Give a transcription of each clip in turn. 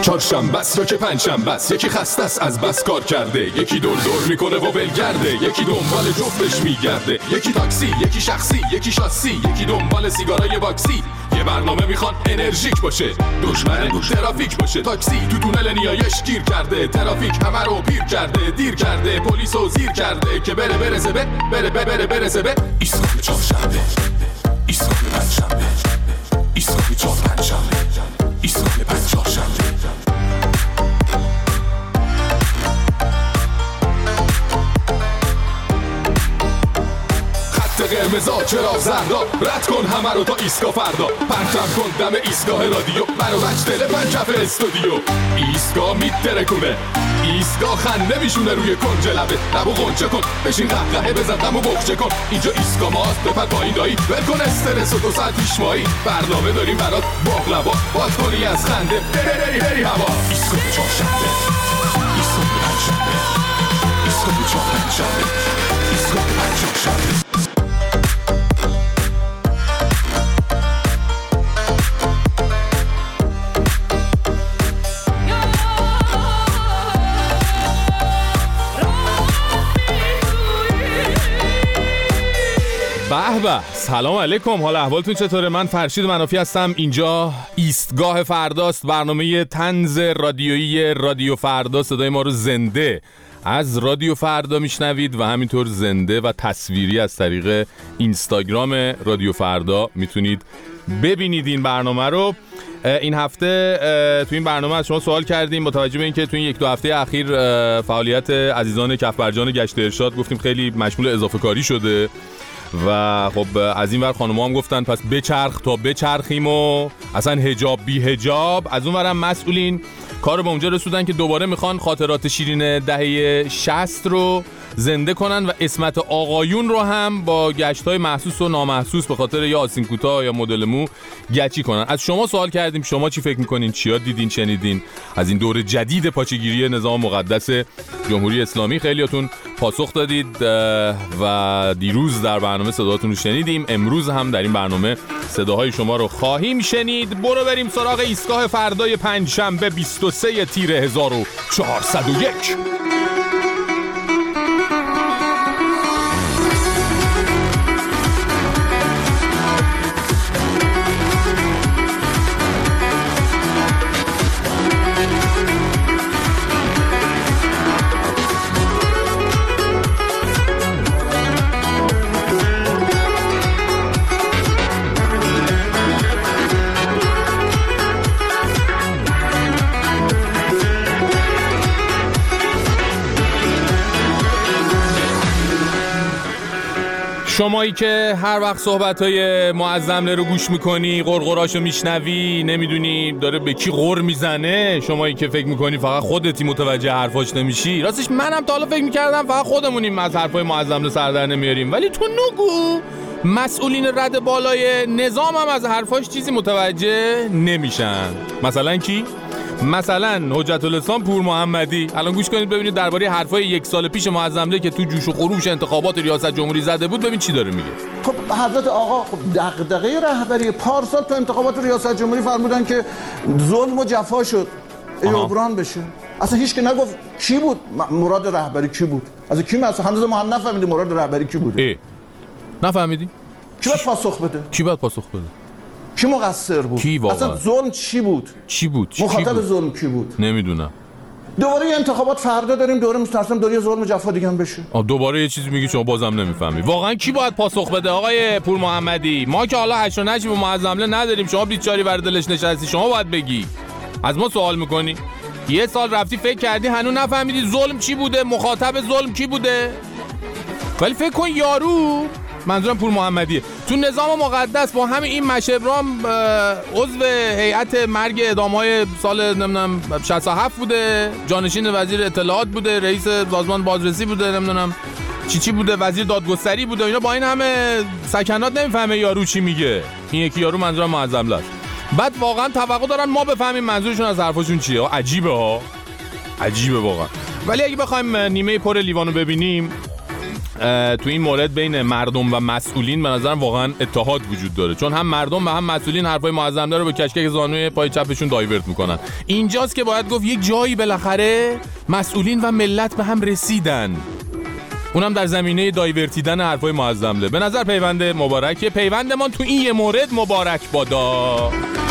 چهارشنبه است رو که پنجشنبه است، یکی خسته است از بس کار کرده، یکی دور دور میکنه و ولگرده، یکی دنبال جفتش میگرده، یکی تاکسی، یکی شخصی، یکی شاسی، یکی دنبال سیگارای باکسی. یه برنامه میخوان انرژیک باشه، دشمن ترافیک باشه. تاکسی تو تونل نیایش گیر کرده، ترافیک همه رو پیر کرده، دیر کرده، پلیسو زیر کرده که برسه به ایستگاه چهارشنبه، ایستگاه پنجشنبه، ایستگاه چهارشنبه، ایستگاه پنجشنبه. قرمزا چرا زردا، رد کن همه رو تا ایستگاه فردا، پرتم کن دم ایستگاه رادیو، منو بچ دل پنجف استودیو. ایستگاه میترکونه، ایستگاه خنده میشونه روی کنج لبه، لبو غنچه کن، بشین قهقهه بزن غمو بخچه کن. اینجا ایستگاه ماست، بپر پایین دایی، ول کن استرس و 2 ساعت پیش مایی. برنامه داریم برات باقلوا، باد کنی از خنده بری هوا. ایستگاه چهارشنبه، ایستگاه پنجشنبه، ایستگاه چهارشنبه، ایستگاه پنجشنبه. به به، سلام علیکم، حال احوالتون چطوره؟ من فرشید منافی هستم. اینجا ایستگاه فرداست، برنامه طنز رادیویی رادیو فردا. صدای ما رو زنده از رادیو فردا میشنوید و همینطور زنده و تصویری از طریق اینستاگرام رادیو فردا میتونید ببینید این برنامه رو. این هفته تو این برنامه از شما سوال کردیم با توجه به اینکه تو این 1-2 هفته اخیر فعالیت عزیزان کفبرجان گشت ارشاد گفتیم خیلی مشمول اضافه کاری شده و خب از این ور خانوما هم گفتن پس بچرخ تا بچرخیم و اصلا حجاب بی حجاب. از اون ورم مسئولین کارو به اونجا رسوندن که دوباره میخوان خاطرات شیرین دهه 60 رو زنده کنن و اسمت آقایون رو هم با گشت‌های محسوس و نامحسوس به خاطر یا آستین کوتاه یا مدل مو گچی کنن. از شما سوال کردیم شما چی فکر میکنین؟ چیا دیدین شنیدین از این دور جدید پاچه‌گیری نظام مقدس جمهوری اسلامی؟ خیلیاتون پاسخ دادید و دیروز در برنامه صداتون رو شنیدیم، امروز هم در این برنامه صداهای شما رو خواهیم شنید. برو بریم سراغ ایستگاه فردای پنجشنبه 23 تیر 1401. شمایی که هر وقت صحبت‌های معظمله رو گوش میکنی، قرقراشو میشنوی، نمیدونی داره به کی غر میزنه، شمایی که فکر میکنی فقط خودتی متوجه حرفاش نمیشی، راستش منم تا حالا فکر میکردم فقط خودمونیم از حرفای معظمله سر در نمیاریم، ولی تو نگو مسئولین رد بالای نظام هم از حرفاش چیزی متوجه نمیشن. مثلا کی؟ مثلا حجت الاسلام پور محمدی. الان گوش کنید ببینید درباره حرفای 1 سال پیش معظمله که تو جوش و خروش انتخابات ریاست جمهوری زده بود، ببین چی داره میگه. خب حضرت آقا دغدغه رهبری پارسال تو انتخابات ریاست جمهوری فرمودن که ظلم و جفا شد عبران بشه. اصلا هیچ که نگفت کی بود مراد رهبری کی بود. اصلا کی مثلا هنوز ما هم نفهمیدیم مراد رهبری کی بوده. نفهمیدی؟ کی باید پاسخ بده؟ کی باید پاسخ بده؟ کی مقصر بود؟ اصلا ظلم چی بود؟ مخاطب ظلم کی بود؟ نمیدونم. دوباره انتخابات فردا داریم، دوره مسترسم دوره ظلم و جفا دیگه هم بشه. دوباره یه چیزی میگی شما بازم نمیفهمی. واقعا کی باید پاسخ بده آقای پور محمدی؟ ما که حالا 8 و 9 به معظمله نداریم، شما بیچاری بر دلش نشستی، شما باید بگی. از ما سوال میکنی؟ 1 سال رفتی فکر کردی هنوز نفهمیدی ظلم چی بوده، مخاطب ظلم کی بوده؟ ولی فکر کن یارو، منظورم پور محمدیه، تو نظام مقدس با همین این مشبرام عضو هیئت مرگ اعدام‌های سال نمیدونم 67 بوده، جانشین وزیر اطلاعات بوده، رئیس سازمان بازرسی بوده، نمیدونم چی بوده، وزیر دادگستری بوده. اینا با این همه سکنات نمیفهمه یارو چی میگه. این یکی یارو منظورم معظمله است. بعد واقعا توقع دارن ما بفهمیم منظورشون از حرفاشون چیه. عجیبه ها، عجیبه واقعا. ولی اگه بخوایم نیمه پر لیوانو ببینیم، تو این مورد بین مردم و مسئولین به نظرم واقعا اتحاد وجود داره، چون هم مردم و هم مسئولین حرفای معظم داره با کشکک زانوی پای چپشون دایورت میکنن. اینجاست که باید گفت یک جایی بالاخره مسئولین و ملت به هم رسیدن، اونم در زمینه دایورتیدن حرفای معظمه. به نظر پیوند مبارکه. پیوند ما تو این یه مورد مبارک بادا.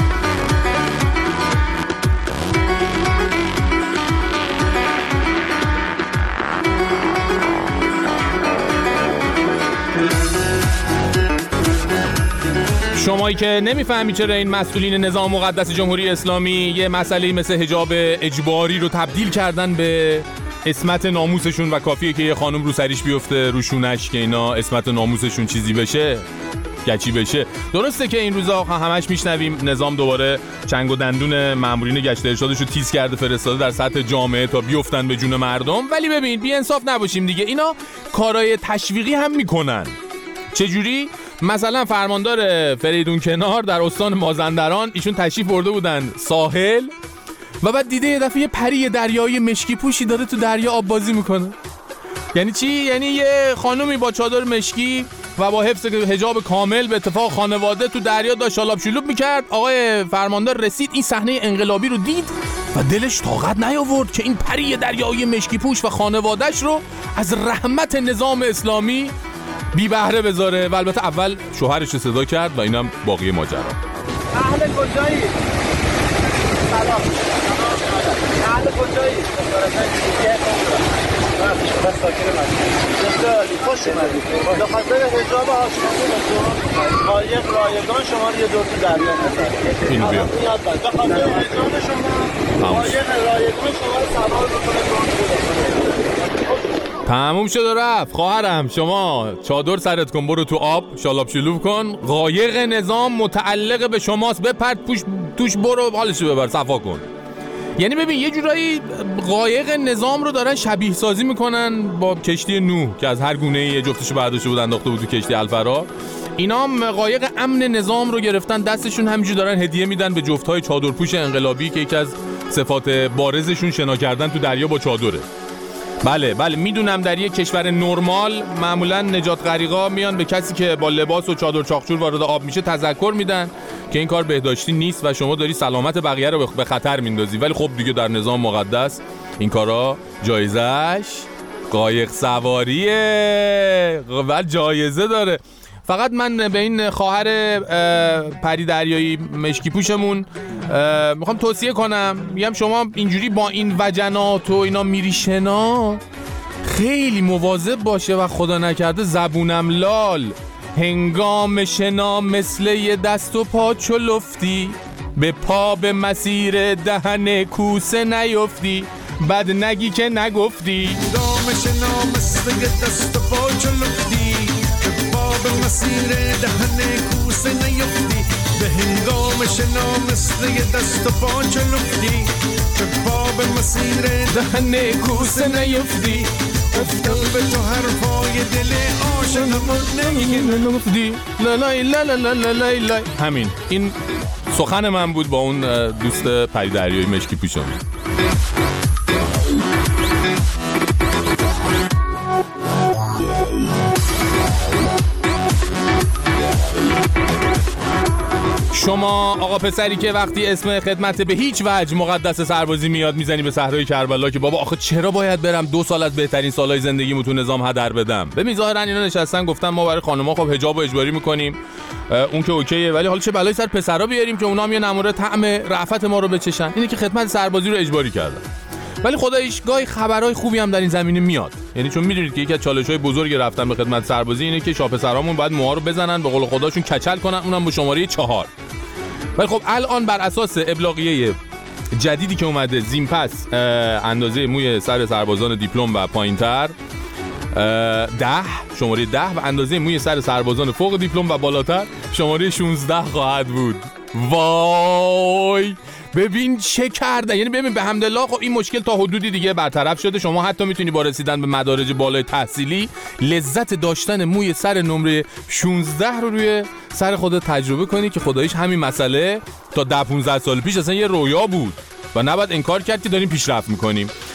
شمایی که نمیفهمی چرا این مسئولین نظام مقدس جمهوری اسلامی یه مسئله مثل حجاب اجباری رو تبدیل کردن به اسمت ناموسشون و کافیه که یه خانم رو سریش بیفته رو شونش که اینا اسمت ناموسشون چیزی بشه، گچی بشه. درسته که این روزا همش میشنویم نظام دوباره چنگ و دندون مامورین گشت ارشادش رو تیز کرده فرستاده در سطح جامعه تا بیفتن به جون مردم، ولی ببین بی انصاف نباشیم دیگه، اینا کارهای تشویقی هم میکنن. چجوری؟ مثلا فرماندار فریدون کنار در استان مازندران، ایشون تشریف برده بودن ساحل و بعد دیده یه دفعه پری دریایی مشکی پوشی داره تو دریا آب بازی میکنه. یعنی چی؟ یعنی یه خانومی با چادر مشکی و با حفظ حجاب کامل به اتفاق خانواده تو دریا داشت شالاب شلوب میکرد. آقای فرماندار رسید این صحنه انقلابی رو دید و دلش طاقت نیاورد که این پری دریایی مشکی پوش و خانواده‌اش رو از رحمت نظام اسلامی بی بهره بذاره و البته اول شوهرش رو صدا کرد و اینم باقی ماجرا. اهل کجایی؟ سلام. اهل کجایی؟ بس ساکن مدینه. خوش اومدید. به خاطر حجاب آشنایی قایق رایگان شما رو یه دور تو دریا بزنید. اینو بیا. به خاطر حجاب شما قایق رایگان شما رو سوار بکنه. تموم شد و رفت. خواهرم شما چادر سرت کن، برو تو آب شالاب شلوب کن، قایق نظام متعلق به شماست، بپرد توش برو حالشو ببر صفا کن. یعنی ببین یه جورایی قایق نظام رو دارن شبیه سازی میکنن با کشتی نوح که از هر گونه یه جفتشو برداشته بود انداخته بود تو کشتی الفرار. اینا هم قایق امن نظام رو گرفتن دستشون، همینجوری دارن هدیه میدن به جفت‌های چادرپوش انقلابی که یکی از صفات بارزشون شنا کردن تو دریا با چادره. بله میدونم در یک کشور نرمال معمولا نجات غریقا میان به کسی که با لباس و چادر چاقچور وارد آب میشه تذکر میدن که این کار بهداشتی نیست و شما داری سلامت بقیه رو به خطر میندازی، ولی خب دیگه در نظام مقدس این کارا جایزش قایق سواریه و جایزه داره. فقط من به این خواهر پری دریایی مشکی پوشمون میخوام توصیه کنم، میگم شما اینجوری با این وجنات و اینا میری شنا خیلی مواظب باشه و خدا نکرده زبونم لال هنگام شنا مثل یه دست و پا چلفتی به پا به مسیر دهن کوسه نیفتی، بد نگی که نگفتی. هنگام شنا مثل یه دست و پا چلفتی به پا به مسیر دهن کوسه نیفتی، به هنگام شنا مثل یه دست و پا چلفتی به پا به مسیر دهن کوسه نیفتی، افتم به تو حرفای دل عاشقم نگفتی لالای لالای لالای. همین این سخن من بود با اون دوست پری دریایی مشکی پوشم. شما آقا پسری که وقتی اسم خدمت به هیچ وجه مقدس سربازی میاد میزنی به صحرای کربلا که بابا آخه چرا باید برم 2 سال از بهترین سالهای زندگیمو تو نظام هدر بدم؟ ببین ظاهرا اینا نشستن گفتن ما برای خانم‌ها خب حجاب و اجباری میکنیم، اون که اوکیه، ولی حالا چه بلایی سر پسرا بیاریم که اونا هم یه نمونه طعم رأفت ما رو بچشن؟ اینه که خدمت سربازی رو اجباری کردن. ولی خداییش گاهی خبرهای خوبی هم در این زمینه میاد، یعنی چون میدونید که یکی از چالش‌های بزرگ رفتن به خدمت سربازی اینه که شاپسرامون باید موها رو بزنن به قول خداشون کچل کنن، اونم با شماره 4. ولی خب الان بر اساس ابلاغیه جدیدی که اومده زین پس اندازه موی سر سربازان دیپلم و پایینتر 10 شماره 10 و اندازه موی سر سربازان فوق دیپلم و بالاتر شماره 16 خواهد بود. وای ببین چه کرده، یعنی ببین به حمدالله خب این مشکل تا حدودی دیگه برطرف شده. شما حتی میتونی با رسیدن به مدارج بالای تحصیلی لذت داشتن موی سر نمره 16 رو روی سر خودت تجربه کنی که خداییش همین مسئله تا 10-15 سال پیش اصلا یه رویا بود و نباید انکار کرد که داریم پیشرفت میکنیم.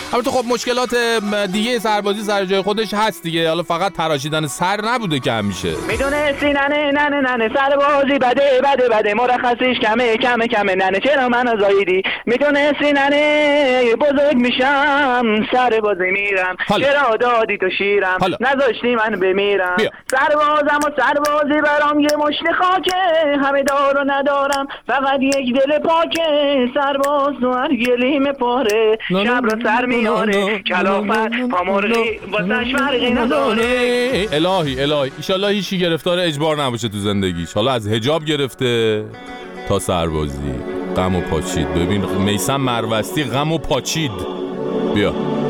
البته خب مشکلات دیگه سربازی سر جای خودش هست دیگه، حالا فقط تراشیدن سر نبوده که همیشه. میدونستی ننه سربازی بده مرخصیش کمه ننه چرا منو زاییدی؟ میدونستی ننه بزرگ میشم سربازی میرم چرا دادی تو شیرم نذاشتی من بمیرم. سربازم و سربازی برام یه مشت خاکه، همه دار و ندارم فقط یک دل پاکه. سرباز تو هر گلیم پاره شب رو سر میاره، کلافت پامرغی واسش فرقی نداره. الهی ایشالله هیچی گرفتار اجبار نباشه تو زندگیش، حالا از حجاب گرفته تا سربازی. غم و پاچید. ببین میثم مروستی غم و پاچید. بیا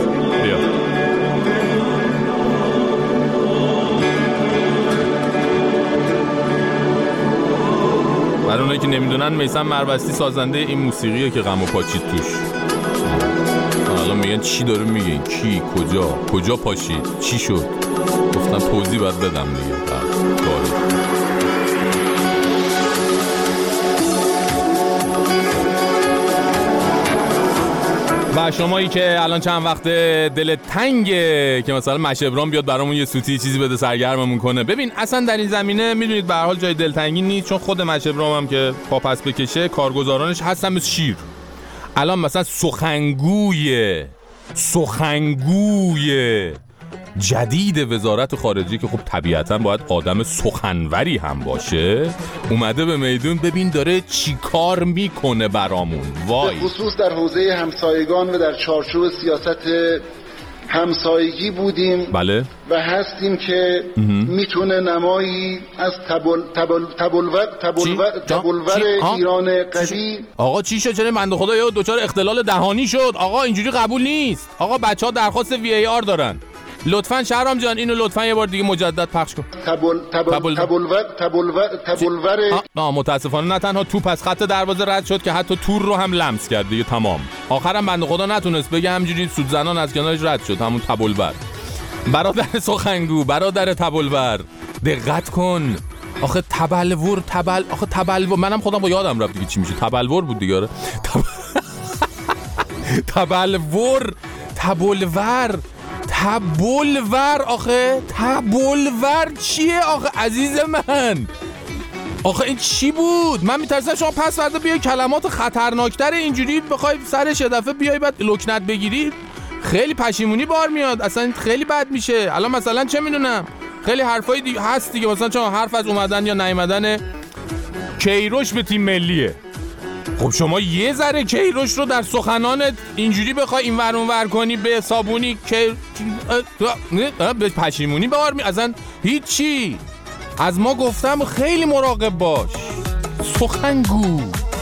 برای اونایی که نمیدونن میثم مروستی سازنده این موسیقیه که غم و پاچید توش. حالا میگن چی داره میگه؟ کی کجا پاشید؟ چی شد؟ گفتم توضیح باید بدم دیگه. و شمایی که الان چند وقت دل تنگه که مثلا مشبران بیاد برامون یه سوتی چیزی بده سرگرممون کنه، ببین اصلا در این زمینه میدونید به هر حال جای دلتنگی نیست، چون خود مشبران هم که پا پس بکشه کارگزارانش هستن مثل شیر. الان مثلا سخنگوی جدید وزارت خارجه که خب طبیعتا باید آدم سخنوری هم باشه، اومده به میدون. ببین داره چی کار میکنه برامون. وای خصوص در حوزه همسایگان و در چارچوب سیاست همسایگی بودیم. بله. و هستیم که میتونه نمایی از تبلور ایران قوی. آقا چی شد؟ چرا بنده خدا یا دوچار اختلال دهانی شد؟ آقا اینجوری قبول نیست. آقا بچه‌ها درخواست VAR دارن. لطفاً شهرام جان اینو لطفاً یه بار دیگه مجدد پخش کن. تبلور متاسفانه نه تنها توپ از خط دروازه رد شد که حتی تور رو هم لمس کرد دیگه. تمام. آخرام بنده خدا نتونست بگه، همینجوری سود زنان از کنارش رد شد. همون تبلور. برادر سخنگو، برادر تبلور، دقت کن. آخه تبلور منم خودم با یادم رفت دیگه چی میشه. تبلور بود دیگه. آره تبلور آخه تبلور چیه آخه عزیز من؟ آخه این چی بود؟ من میترسم شما پس فردا بیای کلمات خطرناکتر اینجوری بخوای سرش یه دفعه بیای بعد لکنت بگیری، خیلی پشیمونی بار میاد، اصلا خیلی بد میشه. الان مثلا چه میدونم خیلی حرفای دیگه هست دیگه، مثلا چون حرف از اومدن یا نیومدن کیروش به تیم ملیه. خب شما یه ذره کیروش رو در سخنانت اینجوری بخوای این ور اون ور کنی به صابونی که به پشیمونی بار می اصلا هیچی. از ما گفتم خیلی مراقب باش سخنگو.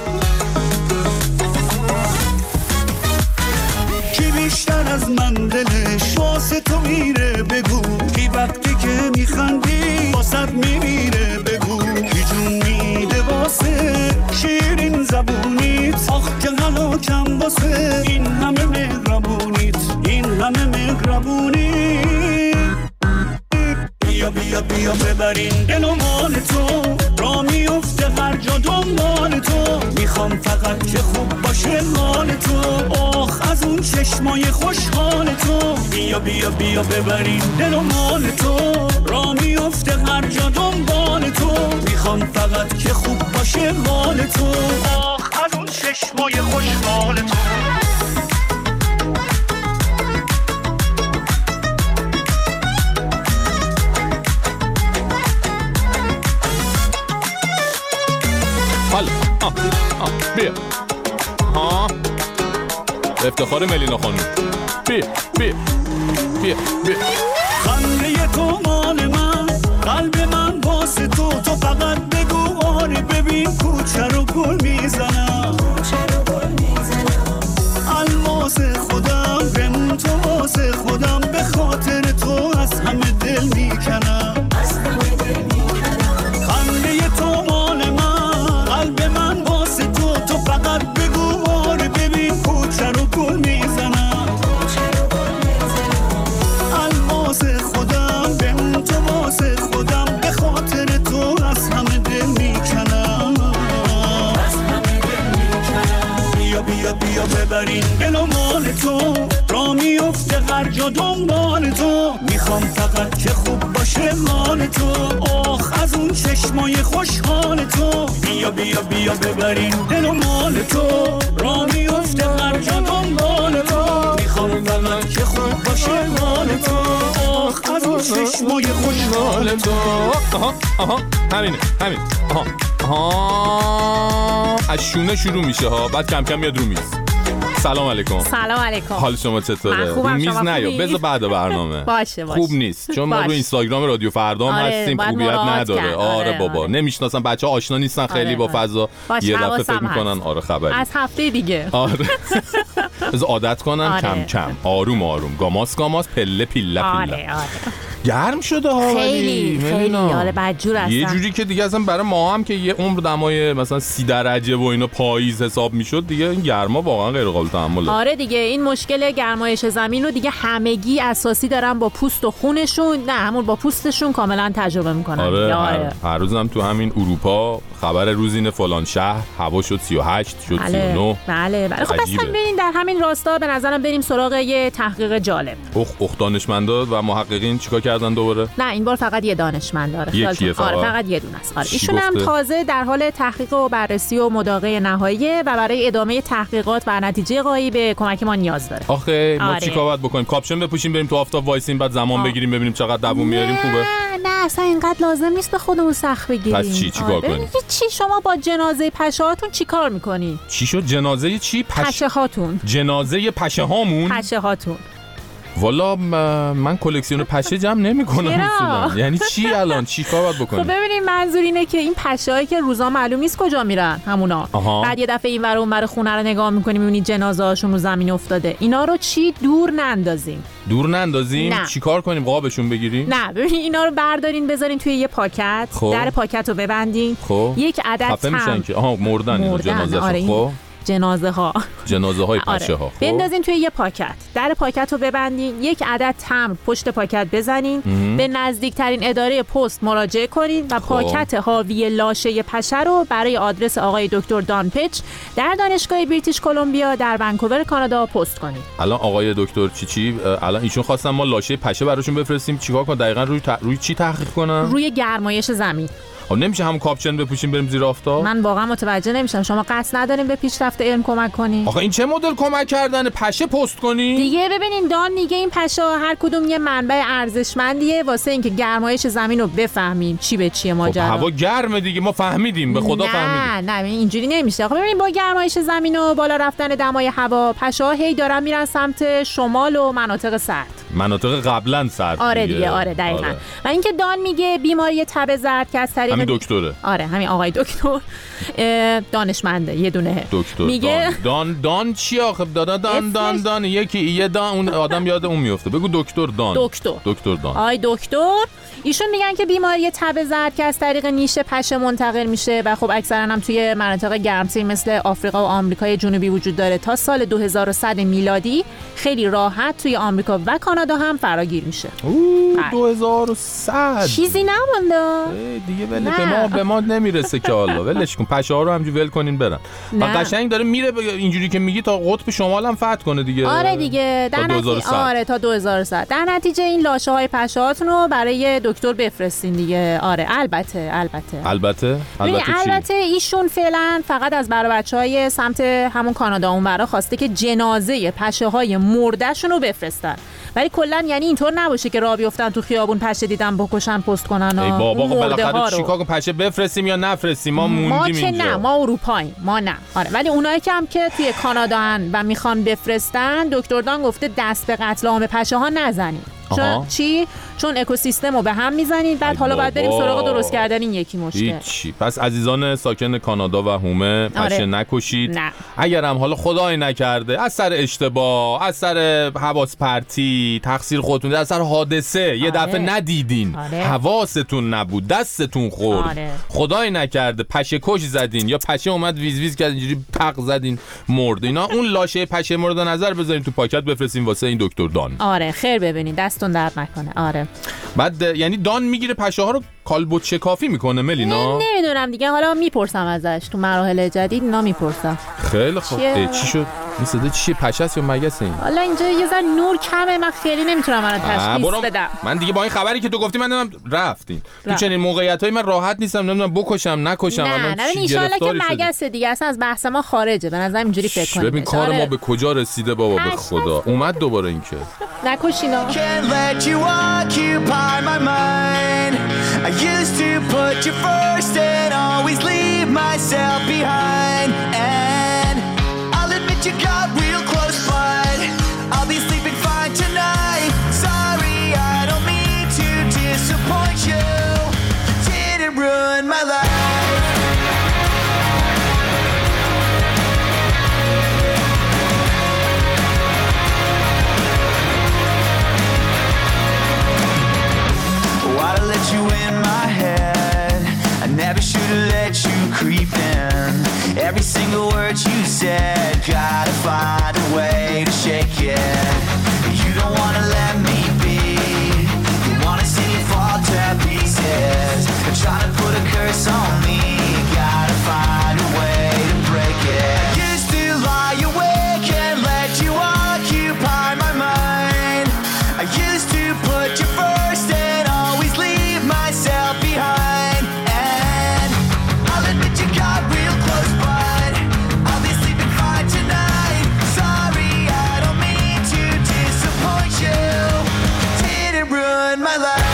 کی بیشتر از من دلش واسه تو میره بگو، کی وقتی که میخندی واسه میمیره بگو، کی جون میده واسه شیرین زبونیت، آخ که هلاکم واسه این همه مهربونیت، این همه مهربونیت. بیا ببرین دل و مال تو، را میفته هر جا دنبال تو، میخوام فقط که خوب باشه حال تو، آخ از اون چشمای خوشحال تو. بیا ببرین دل و مال تو، را میفته هر جا دنبال تو، میخوام فقط که خوب باشه حال تو، آخ از اون چشمای خوشحال تو. حالا بیا افتخار ملینا خانم. بیا خنده تو مال من، قلب من واسه تو، تو فقط بگو آره ببین کوچه رو گل میزنم، الماس خودم بمون تو واسه خودم، به خاطر تو از همه دل میکنم. خنده تو مال من، قلب من واسه تو، تو فقط بگو آره ببین کوچه رو گل میزنم، الماس خودم بمون تو واسه خودم، به خاطر تو از همه دل میکنم. بیا ببرین دل و مال تو، را میفته هرج و دنبال تو، میخوام فقط که خوب باشه مال تو. آخ از اون چشمای خوشحال تو، بیا بیا بیا ببرین دل و مال تو. را میفته هرج و دنبال تو، میخوام فقط که خوب باشه مال تو. آخ از اون چشمای خوشحال تو. آها همین آها از شونه شروع میشه ها، بعد کم کم میاد رو میز. سلام علیکم. سلام علیکم. حال شما چطوره؟ رو میز نیا، بذار بعد برنامه. باشه. خوب نیست چون ما رو اینستاگرام رادیو فردا هم هستیم، خوبیت نداره. آره بابا نمیشناسن بچه‌ها، آشنا نیستن خیلی با فضا، یه دفعه فکر میکنن آره خبری از هفته دیگه. آره بذار عادت کنن کم کم، آروم آروم، گاماس پله پیله. آره گرم شده ها، خیلی آره بدجور هستن یه جوری که دیگه اصلا برای ما هم که یه عمر دمای مثلا 30 درجه و اینا پاییز حساب میشد، دیگه این گرما واقعا غیر قابل تحمله. آره دیگه این مشکل گرمایش زمین رو دیگه همگی اساسی دارن با پوست و خونشون، نه همون با پوستشون کاملا تجربه میکنن. آره هر روزم تو همین اروپا خبر روز اینه فلان شهر هوا شد 38 شد 39. بله خب اصلا ببینین در همین راستا به نظرم بریم سراغ یه تحقیق جالب. دانشمندا و محققین چیکار کردن دوباره؟ نه این بار فقط یه دانشمند داره. یکیه آره فقط یه دونه است. ایشون هم تازه در حال تحقیق و بررسی و مداقه نهاییه و برای ادامه تحقیقات و نتیجه غایی به کمک ما نیاز داره. آخه ما چیکار باید بکنیم؟ کاپشن بپوشیم بریم تو آفتاب وایسیم بعد زمان بگیریم ببینیم چقدر دووم میاریم؟ خوبه؟ نه اصلا اینقدر لازم نیست به خودمون سخت بگیریم. پس چیکار کنیم؟ چی شما با جنازه پشه‌هاتون چیکار می‌کنی؟ چی شد جنازه چی؟ پشه‌هاتون. جنازه پشه‌هامون؟ پشه‌هاتون. والا من کلکسیون پشه جمع نمی‌کنم اصلا. یعنی چی الان چی کار باید بکنیم؟ خب ببینید منظور اینه که این پشه‌هایی که روزا معلوم نیست کجا میرن همونا. بعد یه دفعه اینور اونور خونه رو نگاه می‌کنیم می‌بینید جنازه‌هاشون رو زمین افتاده. اینا رو چی دور نندازیم؟ چیکار کنیم؟ قابشون بگیریم؟ نه ببین اینا رو بردارین بذارین توی یه پاکت. در پاکت رو ببندین. یک عدد میشن که مردن جنازه. خب جنازه های پشه ها بندازین توی یه پاکت، در پاکت رو ببندین، یک عدد تمبر پشت پاکت بزنین، به نزدیکترین اداره پست مراجعه کنین و پاکت حاوی لاشه پشه رو برای آدرس آقای دکتر دان پچ در دانشگاه بریتیش کلمبیا در ونکوور کانادا پست کنین. الان آقای دکتر چی الان ایشون خواستن ما لاشه پشه براشون بفرستیم، چیکار کنن دقیقاً روی چی تحقیق کنن؟ روی گرمایش زمین. نمیشه همون کاپشن بپوشیم بریم زیر آفتاب؟ من واقعا متوجه نمیشم. شما قصد ندارین به پیشرفت علم کمک کنین؟ آخه این چه مدل کمک کردن؟ پشه پست کنی؟ دیگه ببینین دان میگه این پشه هر کدوم یه منبع ارزشمندیه واسه اینکه گرمایش زمین رو بفهمیم چی به چیه ماجرا. هوا گرمه دیگه ما فهمیدیم به خدا فهمیدیم. نه اینجوری نمیشه. خب ببینین با گرمایش زمین و بالا رفتن دمای هوا پشه ها هی دارن میرن سمت شمال و مناطق سرد. مناطق قبلا سرد. آره دیگه آره دقیقاً. و اینکه دان میگه بیماری تب زرد که از طریق همین دکتره. آره همین آقای دکتر دانشمنده یه دونه دکتر میگه دان چی آخه دان یکی یه دان اون آدم یاد اون میفته. بگو دکتر دان. دکتر دان. آقای دکتر ایشون میگن که بیماری تب زرد که از طریق نیش پشه منتقل میشه و خب اکثرا هم توی مناطق گرمسیر مثل آفریقا و آمریکای جنوبی وجود داره، تا سال 2100 میلادی خیلی راحت توی آمریکا و کانادا هم فراگیر میشه. 2100 چیزی نمونده دیگه. به ما نمیرسه که حالا ولش کن، پشه ها رو همینجوری ول کنین برن. و قشنگ داره میره اینجوری که میگی تا قطب شمال هم فتح کنه دیگه. آره دیگه تا 2100 در نتیجه این لاشه های پشه هاتون رو برای دکتر بفرستین دیگه. آره البته ایشون فعلا فقط از برای بچهای سمت همون کانادا اونورا خواسته که جنازه پشه های مردهشون رو بفرستن، ولی کلا یعنی اینطور نباشه که راه بیفتن تو خیابون پشه دیدن بکشن پست کنن. ای بابا بالاخره چیکار کنیم؟ پشه بفرستیم یا نفرستیم؟ ما موندیم اینجا. نه ما اروپاییم، ما نه. آره ولی اونایی که هم که توی کانادا هن و میخوان بفرستن، دکتر دان گفته دست به قتل عام پشه ها نزنید. چون اکوسیستم رو به هم میزنید. بعد حالا باید بریم سراغ درست کردن این یکی مشکل. پس عزیزان ساکن کانادا و هومه پشه نکشید. اگر هم حالا خدای نکرده از سر اشتباه، از سر حواس پرتی تقصیر خودتون، از سر حادثه یه دفعه ندیدین، حواستون نبود، دستتون خورد، خدای نکرده پشه کش زدین یا پشه اومد ویز ویز کرد اینجوری پق زدین مرد، اینا اون لاشه پشه مورد نظر بذارین تو پاکت بفرستین واسه این دکتر دان. آره خیر ببینید دستون درد نکنه. آره بعد یعنی دان میگیره پشه ها رو کالبد شکافی میکنه ملینا؟ نمیدونم دیگه، حالا میپرسم ازش تو مراحل جدید اینا میپرسم. خیلی خوب. چی شد؟ این صدا چیه؟ پشه‌ست یا مگسه این؟ حالا اینجا یه ذره نور کمه، من خیلی نمیتونم منو تشخیص بدم. من دیگه با این خبری که تو گفتی من رفتین تو چنین موقعیتایی من راحت نیستم، نمیدونم بکشم نکشم. نه ان شاءالله که مگسه دیگه، اصلا از بحث ما خارجه. به نظرم اینجوری فکر کنید. ببین کار ما به کجا رسیده بابا، به خدا. اومد دوباره این که نکشینا. I used to put you first and always leave myself behind. And I'll admit you got real close, but I'll be sleeping fine tonight. Sorry, I don't mean to disappoint you. You didn't ruin my life. Why'd I let you in my head? I never should've let you creep in. Every single word you said, gotta find a way to shake it. You don't wanna let me be. You wanna see me fall to pieces. You're trying to put a curse on me. Gotta find a way to break it. I used to lie awake and let you occupy my mind. I used to put you first and always leave myself behind. And I'll admit you got real close, but I'll be sleeping fine tonight. Sorry, I don't mean to disappoint you. Didn't ruin my life.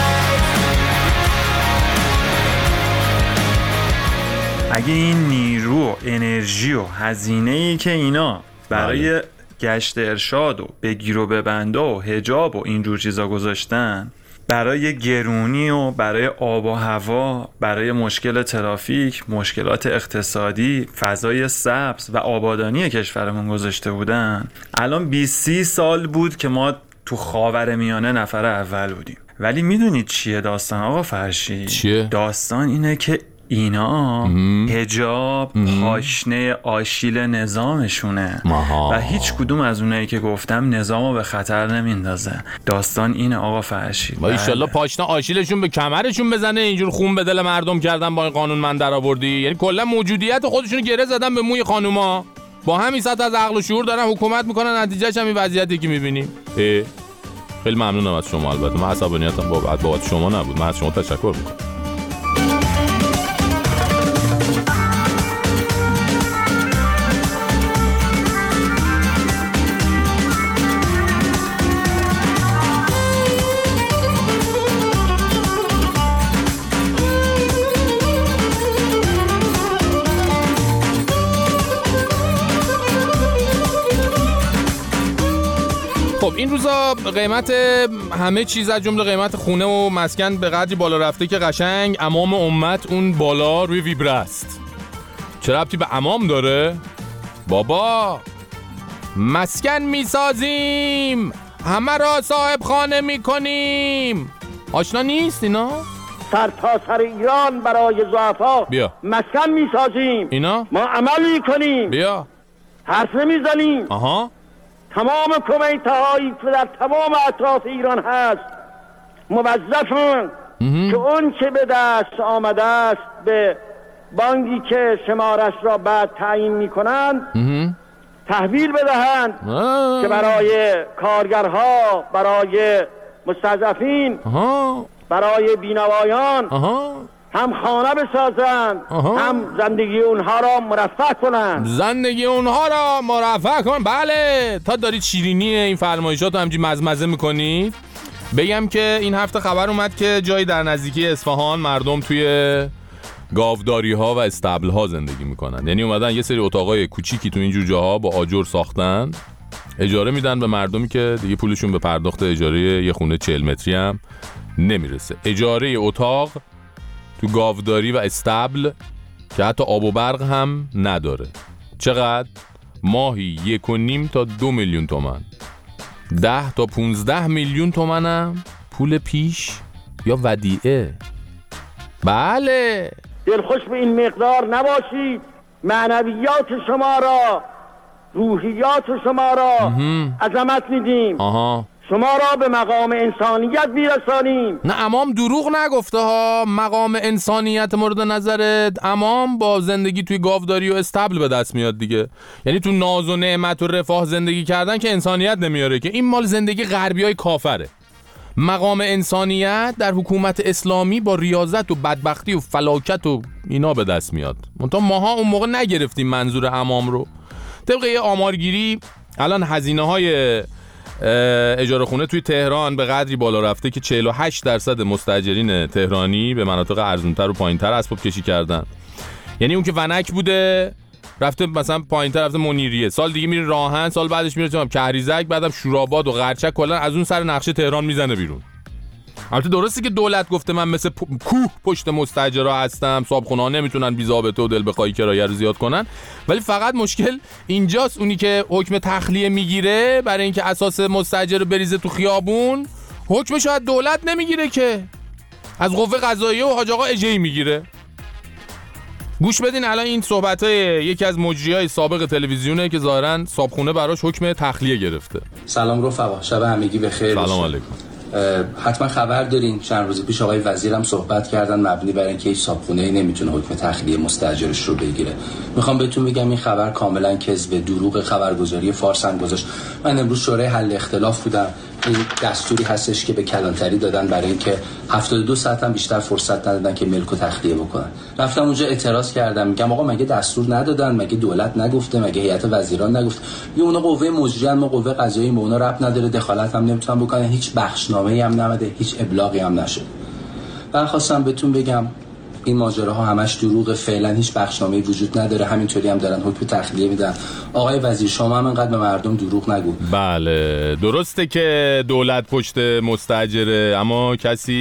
اگه این نیرو و انرژی و هزینه‌ای که اینا برای گشت ارشاد و بگیر و ببنده و حجاب و اینجور چیزا گذاشتن، برای گرونی و برای آب و هوا، برای مشکل ترافیک، مشکلات اقتصادی، فضای سبز و آبادانی کشورمون گذاشته بودن، الان 20-30 سال بود که ما تو خاورمیانه نفر اول بودیم. ولی میدونید چیه داستان آقا فرشی؟ چیه؟ داستان اینه که اینا حجاب پاشنه آشیل نظامشونه و هیچ کدوم از اونایی که گفتم نظامو به خطر نمیندازه. داستان اینه آقا فرشید. و ایشالله پاشنه آشیلشون به کمرشون بزنه. اینجور خون به دل مردم کردن با این قانون من در آوردی. یعنی کلا موجودیت خودشونو گره زدن به موی خانوما. با همین سطح از عقل و شعور دارن حکومت میکنن، نتیجهش هم این وضعیتی که میبینیم. خیلی ممنونم از شما. البته من عصبانیتم بابت شما نبود. من از شما تشکر میکنم. خب این روزا قیمت همه چیز از جمله قیمت خونه و مسکن به قدری بالا رفته که قشنگ امام امت اون بالا روی ویبره است. چه ربطی به امام داره؟ بابا مسکن میسازیم، همه را صاحب خانه میکنیم. آشنا نیست اینا؟ سر تا سر ایران برای ضعفا مسکن میسازیم، اینا ما عمل میکنیم، بیا حرف نمیزنیم. تمام کمیتهایی که در تمام اطراف ایران هست موظفن که اون که به دست آمده است به بانکی که شمارش را بعد تعیین میکنند تحویل بدهند که برای کارگرها، برای مستضعفین، برای بینوایان هم خانه بسازند، هم زندگی اونها را مرفه کنند. زندگی اونها را مرفه کنند. بله، تا دارید شیرینی این فرمایشات رو همینجوری مزمزه میکنید. بگم که این هفته خبر اومد که جایی در نزدیکی اصفهان مردم توی گاوداری ها و استبل ها زندگی میکنن. یعنی اومدن یه سری اتاقای کوچیکی تو اینجور جاها با آجر ساختن، اجاره میدن به مردمی که دیگه پولشون به پرداخت اجاره یه خونه 40 متری هم نمیرسه. اجاره اتاق تو گاوداری و استبل که حتی آب و برق هم نداره. چقدر؟ ماهی 1.5 تا 2 میلیون تومان. 10 تا 15 میلیون تومان هم پول پیش یا ودیعه. بله، دلخوش به این مقدار نباشید. معنویات شما را، روحیات شما را عظمت میدیم. شما را به مقام انسانیت میرسانیم. نه امام دروغ نگفته ها. مقام انسانیت مورد نظرت، امام با زندگی توی گاوداری و استبل به دست میاد دیگه. یعنی تو ناز و نعمت و رفاه زندگی کردن که انسانیت نمیاره که، این مال زندگی غربیای کافره. مقام انسانیت در حکومت اسلامی با ریاضت و بدبختی و فلاکت و اینا به دست میاد. منتها ماها اون موقع نگرفتیم منظور امام رو. طبق یه آمارگیری الان هزینه‌های اجاره خونه توی تهران به قدری بالا رفته که 48% مستاجرین تهرانی به مناطق ارزان‌تر و پایین‌تر اسباب کشی کردن. یعنی اون که ونک بوده رفته مثلا پایین‌تر، رفته منیریه، سال دیگه میره راهن، سال بعدش میره کهریزک، بعدم شوراباد و قرچک، کلا از اون سر نقشه تهران میزنه بیرون. البته درسته که دولت گفته من مثل کوه پشت مستاجرا هستم، صابخونه‌ها نمیتونن بی ضابطه و دل بخوای کرایه رو زیاد کنن، ولی فقط مشکل اینجاست اونی که حکم تخلیه میگیره برای اینکه اساس مستاجر رو بریزه تو خیابون، حکمش از دولت نمیگیره که، از قوه قضاییه و حاج آقا اجهی میگیره. گوش بدین الان این صحبتای یکی از مجریای سابق تلویزیونه که ظاهرا صابخونه براش حکم تخلیه گرفته. سلام رفقا، شب همگی بخیر. سلام علیکم. حتما خبر دارین چند روز پیش آقای وزیرم صحبت کردن مبنی بر اینکه هیچ صابخونه‌ای نمیتونه حکم تخلیه مستاجرش رو بگیره. میخوام بهتون بگم این خبر کاملا کذب، دروغ، خبرگزاری فارس هم گذاشت. من امروز شورای حل اختلاف بودم. این دستوری هستش که به کلانتری دادن برای اینکه 72 ساعت هم بیشتر فرصت ندادن که ملک و تخلیه بکنن. رفتم اونجا اعتراض کردم، میگم آقا مگه دستور ندادن؟ مگه دولت نگفته؟ مگه هیئت وزیران نگفت؟ یه اونا قوه مجریه، ما قوه قضاییه، ما اونا ربط نداره، دخالت هم نمیتونن بکنن، هیچ بخشنامه‌ای هم نمیده، هیچ ابلاغی هم نشد. من خواستم بهتون بگم این ماجراها همش دروغه، فعلا هیچ بخشنامه‌ای وجود نداره، همینطوری هم دارن حکم تخلیه میدن. آقای وزیر شما هم انقدر به مردم دروغ نگو. بله درسته که دولت پشت مستاجره، اما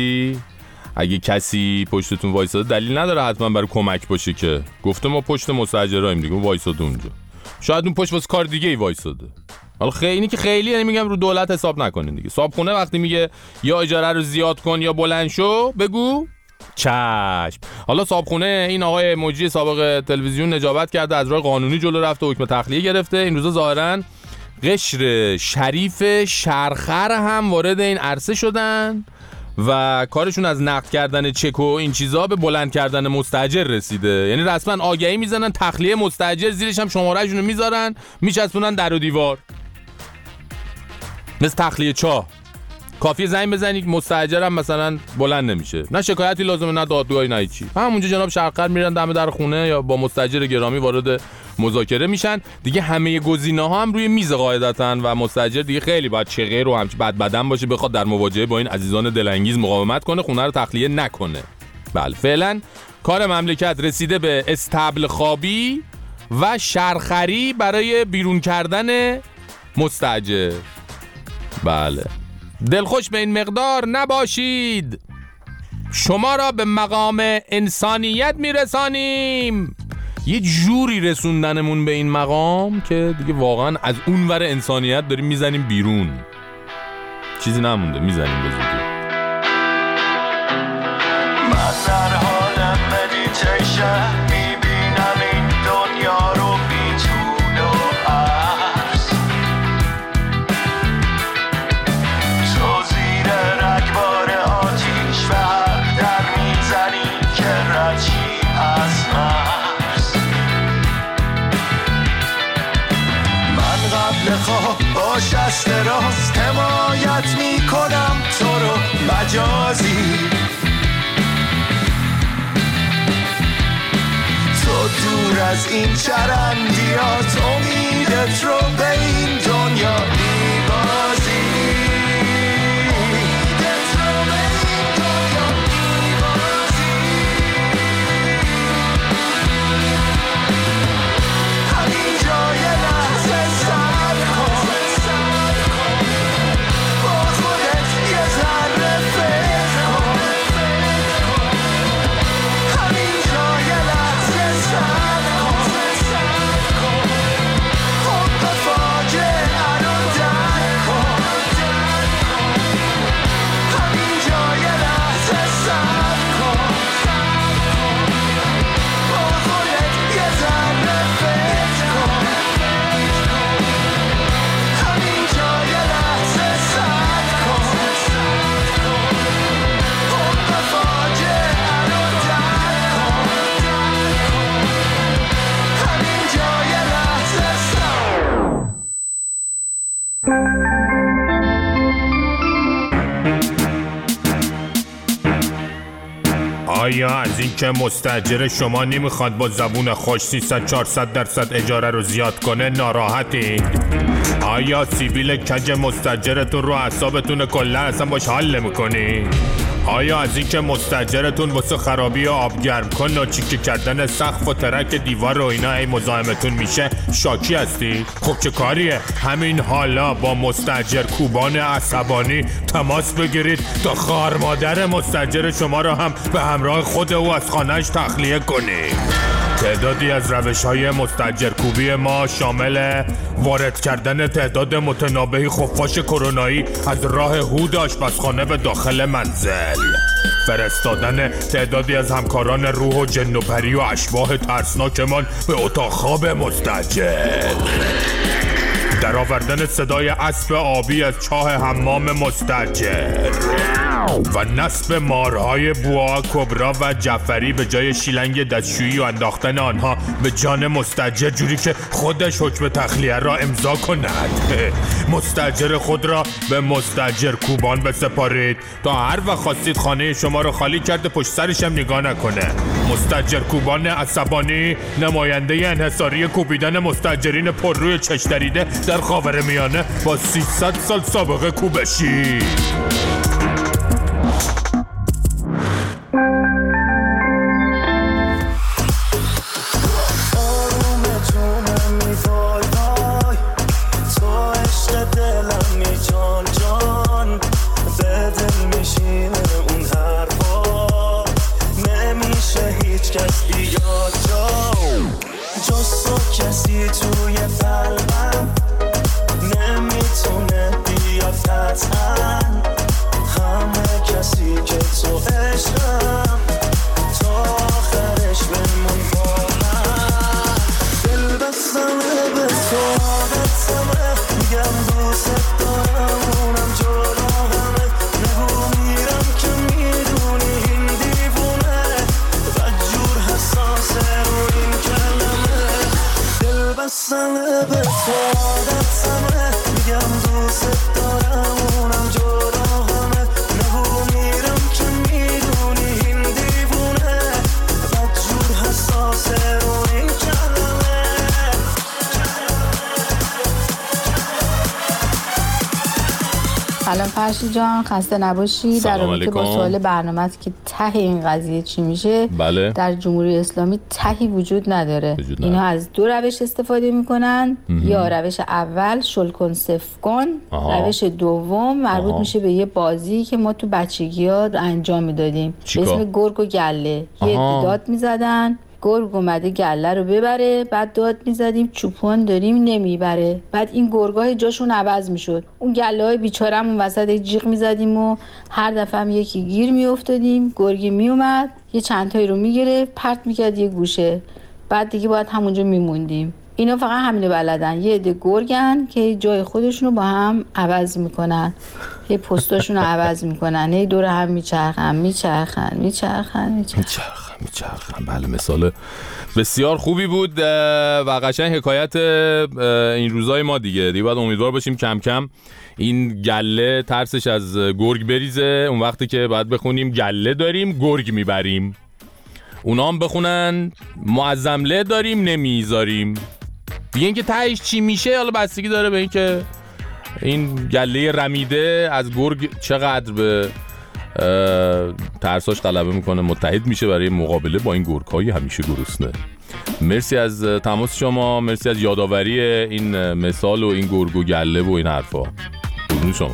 اگه کسی پشتتون وایساده دلیل نداره حتما برای کمک باشه که. گفته ما پشت مستاجرایم دیگه، وایساده اونجا، شاید اون پشت واسه کار دیگه ای وایساده. حالا اینی که خیلی یعنی میگم رو دولت حساب نکنین دیگه. صابخونه وقتی میگه یا اجاره رو زیاد کن یا بلند شو، بگو چشم. حالا صابخونه این آقای مجری سابق تلویزیون نجابت کرده، از راه قانونی جلو رفته، حکم تخلیه گرفته. این روزا ظاهرا قشر شریف شرخر هم وارد این عرصه شدن و کارشون از نقد کردن چک و این چیزا به بلند کردن مستاجر رسیده. یعنی رسما آگهی میزنن تخلیه مستاجر، زیرش هم شماره‌شون رو میذارن میچسبونن در و دیوار، مثل تخلیه چاه. کافیه زنگ بزنید مستاجر هم مثلا بلند نمیشه، نه شکایتی لازمه نه دادگاهی نه چی. همونجا جناب شرقر میرن دم در خونه یا با مستاجر گرامی وارد مذاکره میشن دیگه. همه گزینه‌ها هم روی میز قاعدتاً و مستاجر دیگه خیلی باید چغیر و همچین بد بدن باشه بخواد در مواجهه با این عزیزان دلانگیز مقاومت کنه، خونه رو تخلیه نکنه. بله فعلا کار مملکت رسیده به استبل خوابی و شرخری برای بیرون کردن مستاجر. بله دلخوش به این مقدار نباشید، شما را به مقام انسانیت میرسانیم. یه جوری رسوندنمون به این مقام که دیگه واقعا از اون ور انسانیت داریم میزنیم بیرون، چیزی نمونده، میزنیم به زودی. من در حال مدیتیشن میبینم این دنیا رو بی طول و عرض، تو زیر رگبار آتیش و حق در میزنی که رچی از مرز. من قبل خواب با شست راست حمایت میکنم تو رو مجازی، تو دور از این چرندیات امیدت رو به این دنیا میبازی. آیا از این که مستاجر شما نمیخواد با زبون خوش 300-400% اجاره رو زیاد کنه ناراحتید؟ آیا سیبیل کج مستاجرتون رو اعصابتون کلا اصلا باش حال نمیکنی؟ آیا از این که مستاجرتون واسه خرابی آب گرم کن و چیکه کردن سقف و ترک دیوار رو اینا ای مزاحمتون میشه شاکی هستی؟ خب چه کاریه؟ همین حالا با مستاجر کوبان عصبانی تماس بگیرید تا خار مادر مستاجر شما رو هم به همراه خود او از خانه‌اش تخلیه کنید. تعدادی از روش‌های مستاجر کوبی ما شامل وارد کردن تعداد متنابهی خفاش کرونایی از راه هود آشپزخانه به داخل منزل، فرستادن تعدادی از همکاران روح و جن و پری و اشباح ترسناکمان به اتاق خواب مستاجر، در آوردن صدای اسب آبی از چاه حمام مستاجر و نصب مارهای بوا، کبرا و جعفری به جای شیلنگ دستشویی و انداختن آنها به جان مستاجر جوری که خودش حکم تخلیه را امضا کند. مستاجر خود را به مستاجر کوبان بسپارید تا هر وقت خواستید خانه شما را خالی کرده پشت سرش هم نگاه نکنه. مستاجر کوبان عصبانی نماینده انحصاری کوبیدن مستاجرین پرروی چش دریده در خاورمیانه با 300 سال سابقه کوبشی. سلام فرشی جان، خسته نباشی. در رابطه با سوال برنامه‌ات که ته این قضیه چی میشه، بله. در جمهوری اسلامی تهی وجود نداره. اینا از دو روش استفاده میکنن. یا روش اول شل کن صفر کن، روش دوم مربوط میشه به یه بازی که ما تو بچگی‌ها انجام میدادیم به اسم گرگ و گله. یه داد میزدن، گرگ اومده گله رو ببره، بعد داد میزدیم چوپان داریم نمیبره، بعد این گرگای جاشون عوض میشد، اون گله های بیچاره‌مون وسط جیغ میزدیم و هر دفعه هم یکی گیر میافتادیم، گرگی میومد یه چند تایی رو میگرفت پرت میکرد یه گوشه، بعد دیگه باید همونجا میموندیم. اینا فقط همینو بلدن، یه عده گرگن که جای خودشونو با هم عوض میکنن، یه پستاشونو عوض میکنن، هی دور هم میچرخن. بله، مثال بسیار خوبی بود و قشنگ حکایت این روزای ما دیگه باید امیدوار باشیم کم کم این گله ترسش از گرگ بریزه. اون وقتی که باید بخونیم گله داریم گرگ میبریم، اونا هم بخونن معظمله داریم نمیذاریم دیگه. اینکه تهش چی میشه حالا بستگی داره به اینکه این گله رمیده از گرگ چقدر به ترساش غلبه میکنه، متحد میشه برای مقابله با این گرگ‌های همیشه گرسنه. مرسی از تماس شما، مرسی از یادآوری این مثال و این گرگ و گله و این حرفا. قربون شما.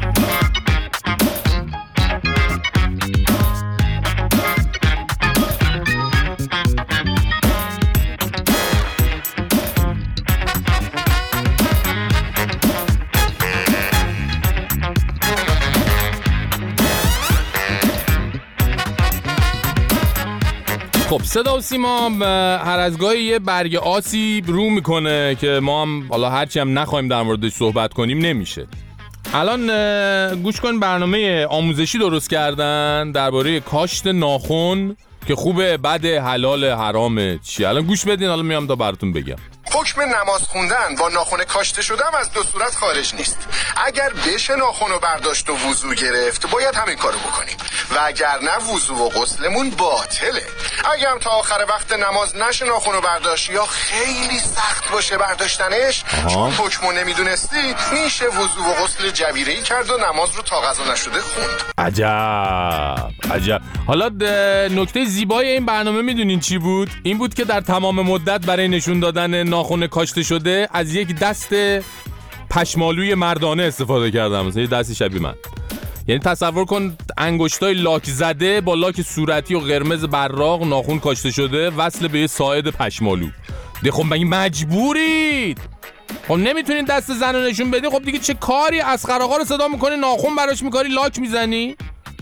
خب صدا و سیما هر از گاهی یه برگ آسیب رو میکنه که ما هم حالا هرچی هم نخواهیم در موردش صحبت کنیم نمیشه. الان گوش کن، برنامه آموزشی درست کردن درباره کاشت ناخن که خوبه، بده، حلال، حرامه، چی. الان گوش بدین، حالا میام تا براتون بگم. حکم نماز خوندن با ناخن کاشته شده هم از 2 صورت خارج نیست. اگر بشه ناخن رو برداشت و وضو گرفت باید همین کارو بکنیم و اگر نه وضو و غسلمون باطله. اگر هم تا آخر وقت نماز نشه ناخن رو برداشت یا خیلی سخت باشه برداشتنش چون حکمو نمیدونستی میشه وضو و غسل جبیره‌ای کرد و نماز رو تا قضا نشده خوند. عجب. حالا نکته زیبای این برنامه میدونین چی بود؟ این بود که در تمام مدت برای نشون دادن ناخن کاشته شده از یک دست پشمالوی مردانه استفاده کردم، مثلا یه دستی شبیه من. یعنی تصور کن انگشتای لاک زده با لاک صورتی و قرمز براق ناخن کاشته شده وصل به یه ساعد پشمالو. خب مگه مجبورید؟ خب نمیتونین دست زن رو نشون بدی؟ خب دیگه چه کاری؟ اسقر آقا رو صدا میکنی ناخن براش میکاری لاک میزنی؟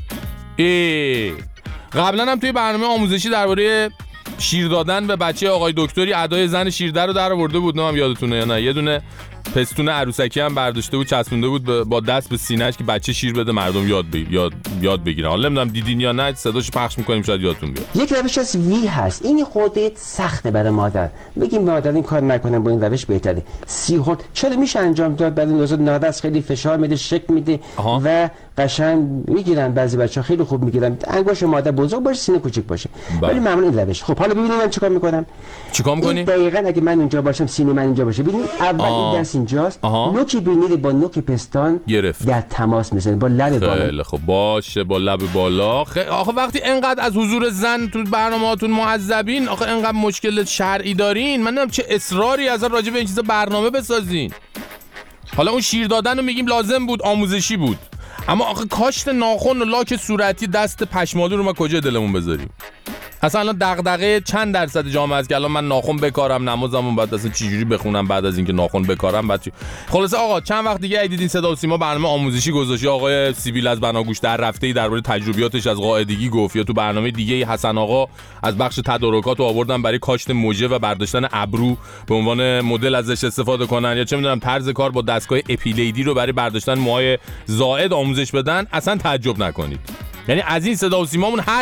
قبلا هم توی برنامه آموزشی درباره شیر دادن به بچه آقای دکتری ادای زن شیرده رو در آورده بود، نمیدونم یادتونه یا نه. یه دونه پستون عروسکی هم برداشته بود چسبونده بود با دست به سینه‌اش که بچه شیر بده مردم یاد بگیرن. حالا نمیدونم دیدین یا نه، صداش پخش می‌کنیم شاید یادتون بیاد. یک روش از وی هست، این خودت سخته برای مادر. بگیم مادر این کار نکنه، با این روش بهتره. سیهرت چرا میشه انجام داد؟ برای نوزاد نادرست خیلی فشار میده، شک میده و قشنگ میگیرن. بعضی بچه‌ها خیلی خوب میگیرن، انگشت مادر بزرگ باشه سینه کوچیک باشه. ولی معمولا این روش. خب حالا ببینید من چیکار میکنم. چیکار می‌کنی؟ دقیقاً اگه من اونجا باشم سینه من اینجا باشه، ببینید اول این دست اینجاست، نوک بینی با نوک پستان گرفت در تماس میزنه با لب بالا. خیلی خب باشه، با لب بالا. آخه وقتی انقدر از حضور زن تو برنامه‌هاتون معذبین، آخه انقدر مشکل شرعی دارین، من نمیدونم چه اصراری از راجع به این چیزا برنامه بسازین. حالا اون شیر دادن رو میگیم لازم بود، آموزشی بود، اما آخه کاشت ناخن و لاک صورتی دست پشمالو رو ما کجا دلمون بذاریم؟ اصلا الان دغدغه چند درصد جامعه است که الان من ناخن بکارم، نمازمون بعد اصلا چجوری بخونم بعد از اینکه ناخن بکارم بعد چی؟ خلاص آقا چند وقت دیگه دیدین صدا و سیما برنامه آموزشی گذاشت، آقای سیبیل از بناگوش در رفته‌ای درباره تجربیاتش از قاعدگی گفت، یا تو برنامه دیگه حسن آقا از بخش تدارکات آوردن برای کاشت موجه و برداشتن ابرو به عنوان مدل ازش استفاده کنن، یا چه میدونم طرز کار با دستگاه اپیلیدی رو برای برداشتن موهای زائد آموزش بدن. اصلا تعجب نکنید، یعنی از این صدا و سیمامون هر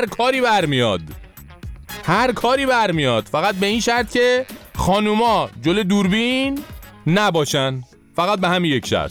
کاری برمیاد، فقط به این شرط که خانوما جلوی دوربین نباشن، فقط به همین یک شرط.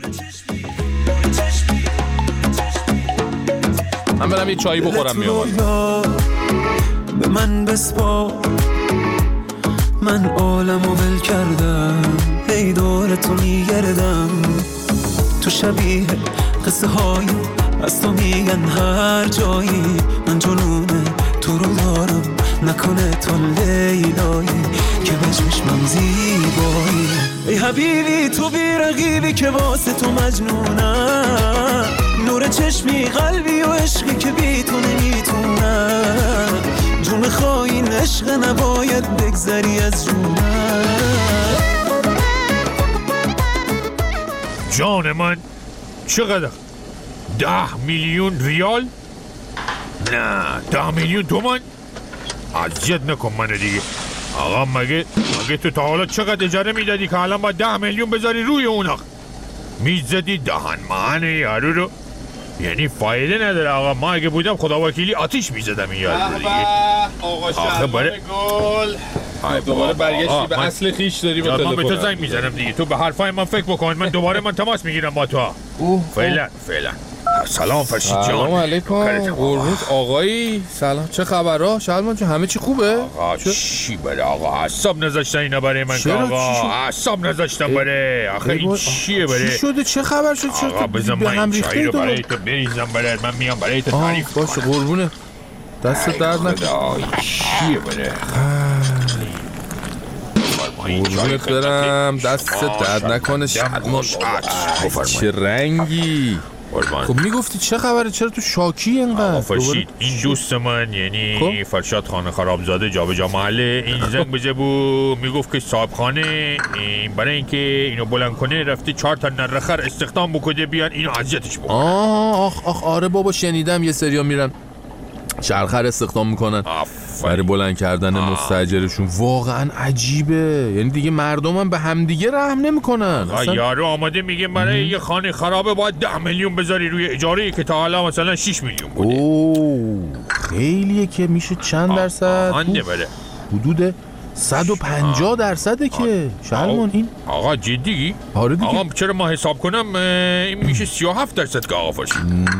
من برم یه چایی بخورم میام. به من بسپار، من عالمو ول کردم، هی دور تو میگردم، تو شبیه قصه های از تو میگن هر جایی، من جنونه تو رو دارم، نکنه تو لیلایی که به چشمم زیبایی. ای حبیبی تو بی رقیبی که واسه تو مجنونم، نور چشمی قلبی و عشقی که بی تو نمیتونم، جون خواهین عشق نباید بگذری از جونم. جان من چقدر؟ 10 میلیون ریال؟ نه 10 میلیون تومان؟ اذیت نکن منو دیگه. آقا مگه تو تا حالا چقدر اجاره میدادی که الان باید 10 میلیون بذاری روی اونا؟ میزدی دهن مهن یارو رو، یعنی فایده نداره. آقا ما اگه بودم خدا وکیلی آتیش میزدم این یارو رو دیگه. آقا شهرام گل دوباره برگشتی به اصل خیش داری با تلفن. من به تو زنگ میزنم دیگه، تو به حرفای من فکر بکن، من دوباره تماس میگیرم با تو. فعلا سلام فرشید جان. سلام علیکم. قربونت آقایی. سلام، چه خبرها؟ شلمان جان همه چی خوبه؟ آقا چی بره آقا؟ اعصاب نذاشتن اینا برای من آقا، اعصاب نذاشتن بره. آخه این چیه بره؟ چی شده؟ چه خبر شد؟ آقا بذار من چایی رو برای تو بریزم برات، من میام برای تو تعریف باشه قربونه دست درد نکنه. چیه بره؟ قربونت برم دست درد نکنه. شلمان چه رنگی؟ خب میگفتی چه خبره؟ چرا تو شاکی اینقدر؟ فرشید این دوست من یعنی فرشاد خانه خرابزاده جابجا محله این زنگ بزه بود، میگفت که صاحب خانه برای اینکه اینو بلند کنه رفته 4 تا نرخر استخدام بکنه بیان اینو اذیتش بکنه. آخ آره بابا شنیدم یه سریا میرن شرخر استخدام میکنن برای بلند کردن مستاجرشون. واقعا عجیبه، یعنی دیگه مردم هم به همدیگه رحم نمیکنن. یارو آماده میگه برای یه خانه خرابه باید 10 میلیون بذاری روی اجاره که تا حالا مثلا 6 میلیون بوده. خیلیه که میشه چند درصد؟ آنده بره حدود 150% که شلمان این آقا جدی؟ آره دیگه. آقا چرا ما حساب کنم این میشه 37% که آقا فرشید.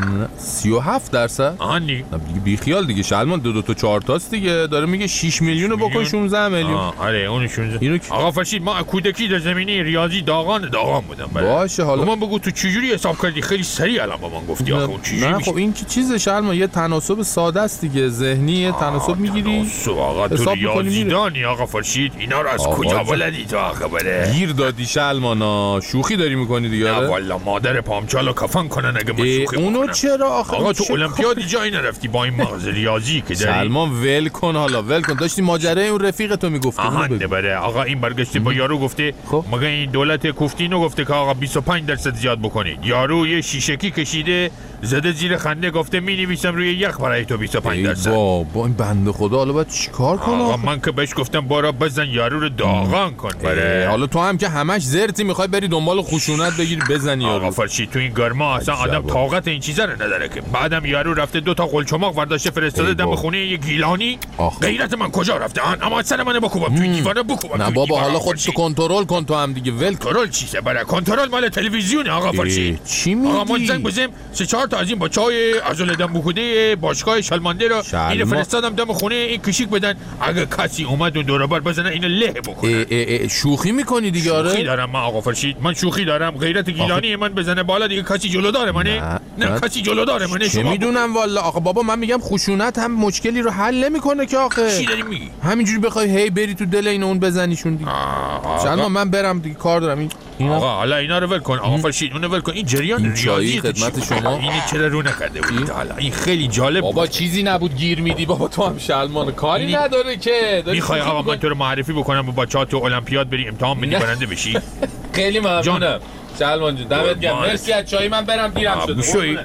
37%؟ آها دیگه بی خیال دیگه شلمان، 2 تا 4 تاست دیگه، داره میگه 6 میلیون بکن 16 میلیون. آره اون 16. آقا فرشید ما کودکی در زمینه ریاضی داغان بودم. باشه حالا من بگو تو چجوری حساب کردی؟ خیلی سریع الان با من گفتی آخه اون چجوری؟ نه خب این که چیزه شلمان، یه تناسب ساده است دیگه، ذهنی تناسب میگیری. آقا تو ریاضیدانی آقا فرشید، اینا رو از کجا بلدی تو آقا بره؟ گیر دادی شلمانا، شوخی داری میکنی دیگه. نه والا مادر پامچالو کفن کنن اگه ما شوخی اونو چرا آقا تو المپیادی جایی نرفتی با این مغز ریاضی که داری؟ سلمان ول کن حالا، ول کن. داشتی ماجرای اون رفیق تو میگفتی. آها بره آقا این برگشته با یارو گفته مگه این دولت کوفتینو گفته که آقا 25% زیاد بکنید. یارو یه شیشکی کشیده زده زیر خنده گفته می‌نویسم روی یخ برای تو 25%. با این بنده خدا حالا باید چیکار کنم؟ آقا من که بهش گفتم برو بزن یارو رو داغان کن بره. حالا تو هم که همش زرتی میخوای بری دنبال خشونت بگیری بزنی یارو. آقا فرشید تو این گرما اصلا آدم طاقت این چیزا رو نداره که. بعدم یارو رفته 2 تا قلچماق ورداشته فرستاده دم خونه یه گیلانی. غیرت من کجا رفته؟ اما سر منو بکوبم توی دیوار بکوبم. نه بابا حالا خودتو کنترل کن تو هم دیگه. ول کنترل چیه برای کنترل مال تلویزیون آقا فرشید. چی میگی؟ آقا ما زنگ بزنیم 3-4 تا از این با چای عضل دم بخوده باشگاه شلمانده رو اینو فرستادم دم خونه این کشیک بدن. اگه کسی اومد اون دور بر بزنه اینو له بکنه. شوخی میکنی دیگه؟ آره شوخی دارم من آقا فرشید، من شوخی دارم. غیرت گیلانی من بزنه بالا دیگه کسی جلو داره منه؟ نه کسی جلو داره منه. چه میدونم والا. آقا بابا من میگم خشونت هم مشکلی رو حل نمیکنه که آخه. چی داری میگی؟ همینجوری بخوای هی بری تو دل اینو اون بزنیشون دیگه. شلمان من برم دیگه کار دارم. آقا حالا اینا رو ول کن آقا فرشید، اونو ول کن. این جریان ریاضی خدمت شما. اینی چرا رو نکرده بود حالا؟ این خیلی جالب بابا بود. چیزی نبود گیر میدی بابا. تو هم شلمان کاری نداره که. میخوای آقا من تو رو معرفی بکنم با بچه‌ها تو المپیاد بری امتحان بدی برنده بشی؟ خیلی ممنونم شلمان جون، دمت گرم. مرسی از چای من برم دیرم شد.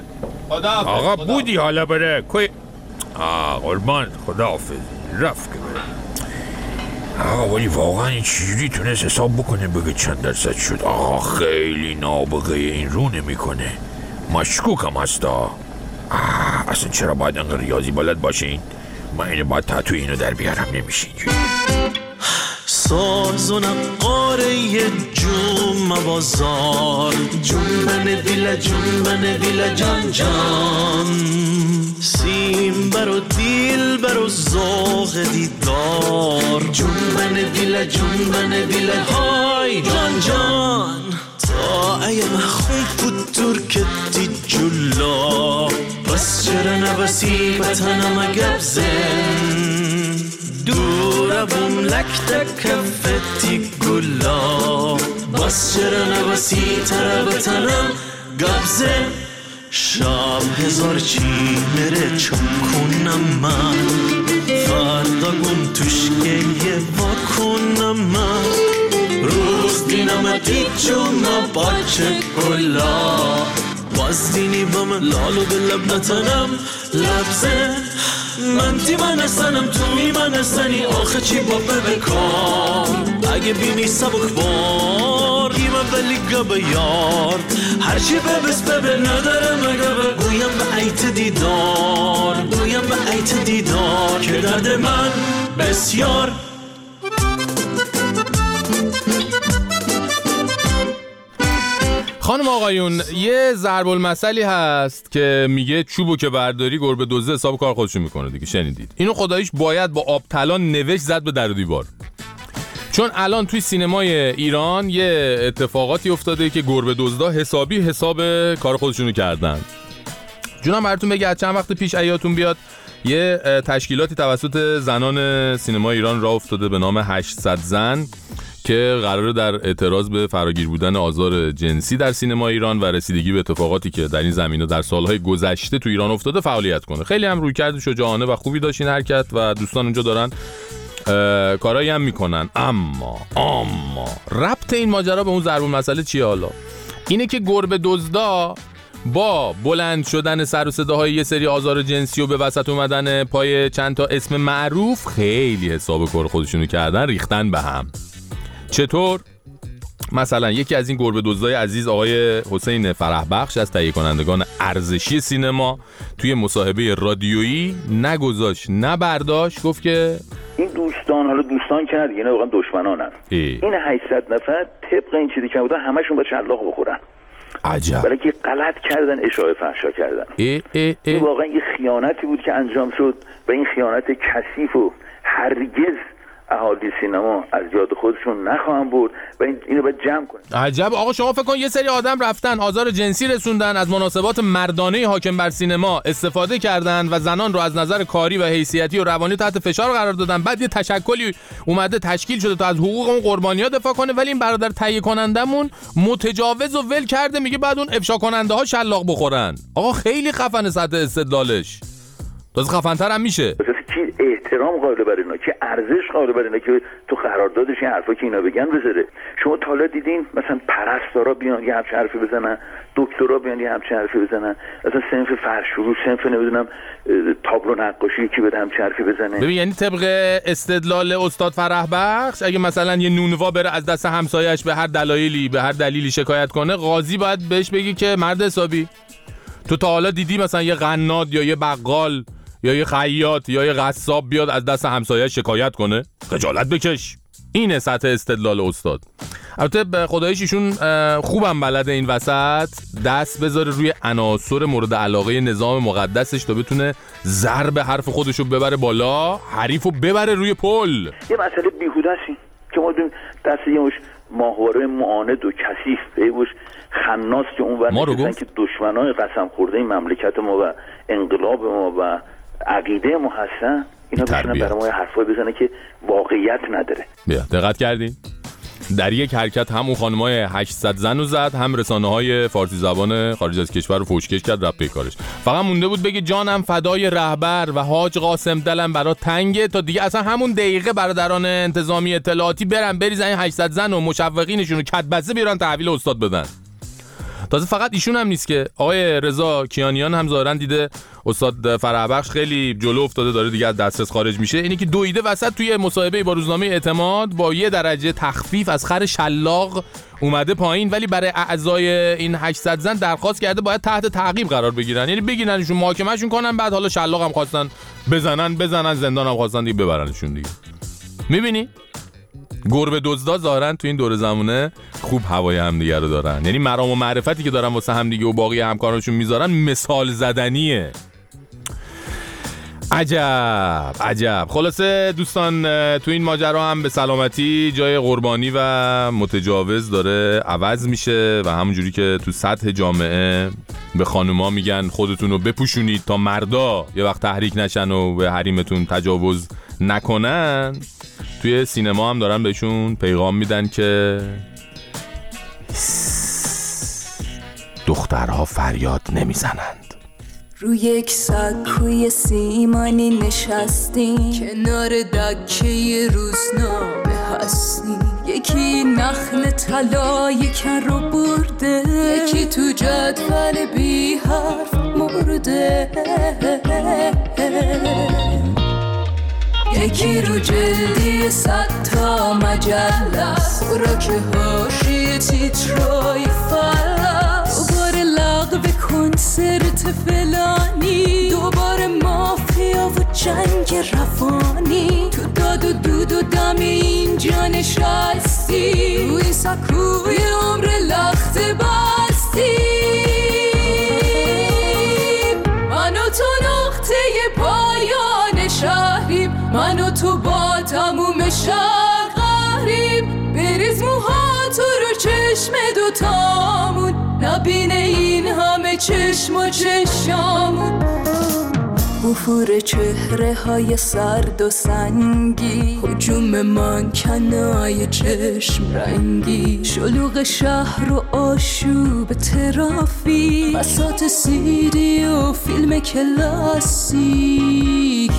آقا بودی حالا بره کوی قربان خداحافظ رفت که بره. آقا ولی واقعا این چجوری تونست حساب بکنه بگه چند درصد شد؟ آقا خیلی نابغه این رو نمیکنه. مشکوکم هستا. اصلا چرا باید انقدر ریاضی بلد باشه این؟ من اینو باید تاتو اینو در بیارم نمیشه اینجوری. ساز و نقاره جون بازار جنبن دیل جان جان سیم برو دیل برو زوغ دیدار جنبن دیل های جان جان تا ای مخون بود ترکتی جلا بس چرا نبسی بطنم گبزن دورم لکت کفتی گلا بس چرا نبسی تر بطنم گبزن شب هزار چی میره چون کنم من فردا گم توش گلیه با کنم من روز دینمتی چون باچه گلا باز دینی با من لالو به لب نتنم لبزه من تی من هستنم تو می من هستنی آخه چی با بکار اگه بینی سبک بار گیمه ولی گبه یار هرچی ببس ببه نداره مگه گویم به عیت دیدار که درد من بسیار. خانم آقایون یه ضرب المثلی هست که میگه چوبو که برداری گربه دزده حساب کار خودشون میکنه دیگه. شنیدید؟ اینو خداییش باید با آب طلان نوشت زد به در و دیوار. چون الان توی سینمای ایران یه اتفاقاتی افتاده که گربه دزدا حساب کار خودشونو کردن. جونم براتون بگه چند وقت پیش ایاتون بیاد یه تشکیلاتی توسط زنان سینما ایران راه افتاده به نام 800 زن که قراره در اعتراض به فراگیر بودن آزار جنسی در سینما ایران و رسیدگی به اتفاقاتی که در این زمینه در سالهای گذشته تو ایران افتاده فعالیت کنه. خیلی هم رویکرد شجاعانه و خوبی داشت این حرکت و دوستان اونجا دارن کارایی هم میکنن. اما ربط این ماجرا به اون ضرب المثل چیه؟ حالا اینه که گربه دزدا با بلند شدن سر و صداهای یه سری آزار جنسی و به وسط اومدن پای چند تا اسم معروف خیلی حساب کار خودشونو کردن، ریختن به هم. چطور؟ مثلا یکی از این گربه دزدای عزیز آقای حسین فرحبخش از تهیه کنندگان ارزشی سینما توی مصاحبه رادیویی نگذاشت نه برداشت، گفت که این دوستان، حالا دوستان که نه، اینا واقعا دشمنانن. این 800 نفر طبق این چیزی که بودن همشون با شلاق بخورن. عجب. برای که غلط کردن، اشاعه فحشا کردن. این واقعا یه خیانتی بود که انجام شد و این خیانت کثیف و هرگز اهالی سینما از یاد خودشون نخواهم برد و اینو باید جمع کنیم. عجب. آقا شما فکر کن یه سری آدم رفتن آزار جنسی رسوندن، از مناسبات مردانه حاکم بر سینما استفاده کردن و زنان رو از نظر کاری و حیثیتی و روانی تحت فشار قرار دادن. بعد یه تشکلی اومده تشکیل شده تا از حقوق اون قربانی‌ها دفاع کنه، ولی این برادر تهیه کنندمون متجاوز و ول کرده، میگه بعد اون افشا کننده ها شلاق بخورن. آقا خیلی خفن سطح استدلالش. تازه خفن‌تر هم میشه. کی احترام قائل بر اینا، که ارزش قائل بر اینا که تو قراردادش این حرفا که اینا بگن بذاره. شما تا حالا دیدین مثلا پرستارا بیان یه همچین حرفی بزنن، دکترا بیان یه همچین حرفی بزنن، مثلا صنف فرشورو، صنف نمیدونم تابلو نقاشی کی بده همچین حرفی بزنه؟ ببین یعنی طبق استدلال استاد فرح بخش اگه مثلا یه نونوا بره از دست همسایه‌اش به هر دلیلی شکایت کنه، قاضی باید بهش بگی که مرد حسابی تو تا حالا دیدی مثلا یه قناد یا یه بقال یا یه خیاط یا یه قصاب بیاد از دست همسایه شکایت کنه؟ خجالت بکش. اینه سطح استدلال استاد. البته به خداییش ایشون خوبم بلده این وسط دست بذاره روی عناصر مورد علاقه نظام مقدسش تا بتونه ضرب حرف خودشو ببره بالا، حریفو ببره روی پل. یه مسئله بیهوده است که ما دست یه مش ماهواره معاند و کثیف بیوش خناس که اون ور که دشمنای قسم خورده این مملکت ما و انقلاب ما و عقیده ما هستن، اینا بشنن برای ما حرفای بزنه که واقعیت نداره. بیا دقت کردین؟ در یک حرکت هم اون خانمای 800 زن رو زد، هم رسانه‌های فارسی زبان خارج از کشور رو فوشکش کرد، رفت پیکارش. فقط مونده بود بگه جانم فدای رهبر و حاج قاسم دلم برا تنگه، تا دیگه اصلا همون دقیقه برادران انتظامی اطلاعاتی برن بریزن این 800 زن و مشوقینشون رو کدبسته بیارن تحویل استاد بدن. تازه فقط ایشون هم نیست که آقای رضا کیانیان هم ظاهرا دیده استاد فرحبخش خیلی جلو افتاده، داره دیگه از دسترس خارج میشه. اینی که دویده وسط توی مصاحبه با روزنامه اعتماد با یه درجه تخفیف از خر شلاق اومده پایین، ولی برای اعضای این 800 زن درخواست کرده باید تحت تعقیب قرار بگیرن، یعنی بگیرنشون محاکمهشون کنن، بعد حالا شلاق هم خواستن بزنن زندان هم خواستن دیگه ببرنشون دیگه. میبینی گربه دزدا ظاهرن تو این دور زمونه خوب هوای همدیگه رو دارن، یعنی مرام و معرفتی که دارن واسه همدیگه و باقی همکارانشون میذارن مثال زدنیه. عجب. خلاصه دوستان تو این ماجرا هم به سلامتی جای قربانی و متجاوز داره عوض میشه و همونجوری که تو سطح جامعه به خانوما میگن خودتون رو بپوشونید تا مردا یه وقت تحریک نشن و به حریمتون تجاوز نکنن، توی سینما هم دارن بهشون پیغام میدن که دخترها فریاد نمیزنند. روی یک سکوی سیمانی نشستیم، کنار دکه روزنامه هستیم، یکی نخل طلای کر رو برده، یکی تو جدول بی حرف مرده، یکی رو جلدی 100 تا مجله، خوراک حاشیه تیترای فلس، دوباره لغو کنسرت فلانی، دوباره مافیا و جنگ روانی، تو داد و دود و دم اینجا نشستی، روی سکوی عمر لخت بستی، من و تو نقطه پایان شهریم، من و تو با تموم شهر قهریم، بریز موها تو رو چشم دوتامون، نبینه این همه چشم و چشامون، بفور چهره های سرد و سنگی، هجوم منکنای چشم رنگی، شلوغ شهر و آشوب ترافیک، بساط سیدی و فیلم کلاسیک،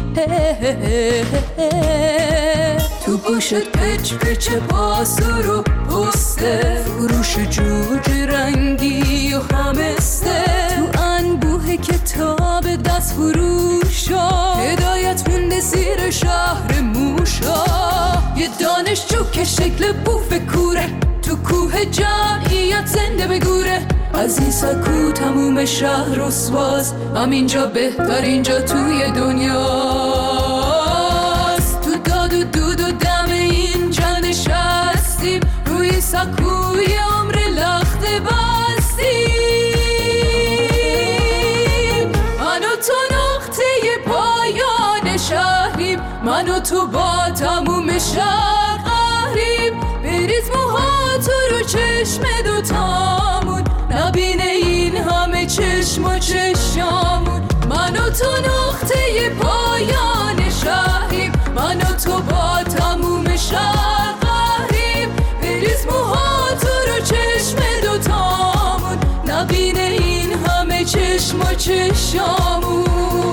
تو گوشت پچ پچ بازار و پسته، فروش جوجه رنگی و همسته، تو انبوه کتاب دست فروشا، هدایت مونده زیر شهر موشا، یه دانشجو که شکل بوف کوره، تو کوه جمعیت زنده بگوره، از این سکو تموم شهر رسواست، همینجا بهتر اینجا توی دنیاست، تو داد و دود و دم سکوی عمر لخت بستیم. من و تو نقطه پایان شهریم، من و تو با تموم شهر قهریم. بریز موها تو رو چشم دوتامون، نبینه این همه چشم و چشمامون. من و تو نقطه پایان شهریم، من و تو با تموم شهر قهریم. بریز موها تو رو چشم دوتامون، نبینه این همه چشم و چشمامون.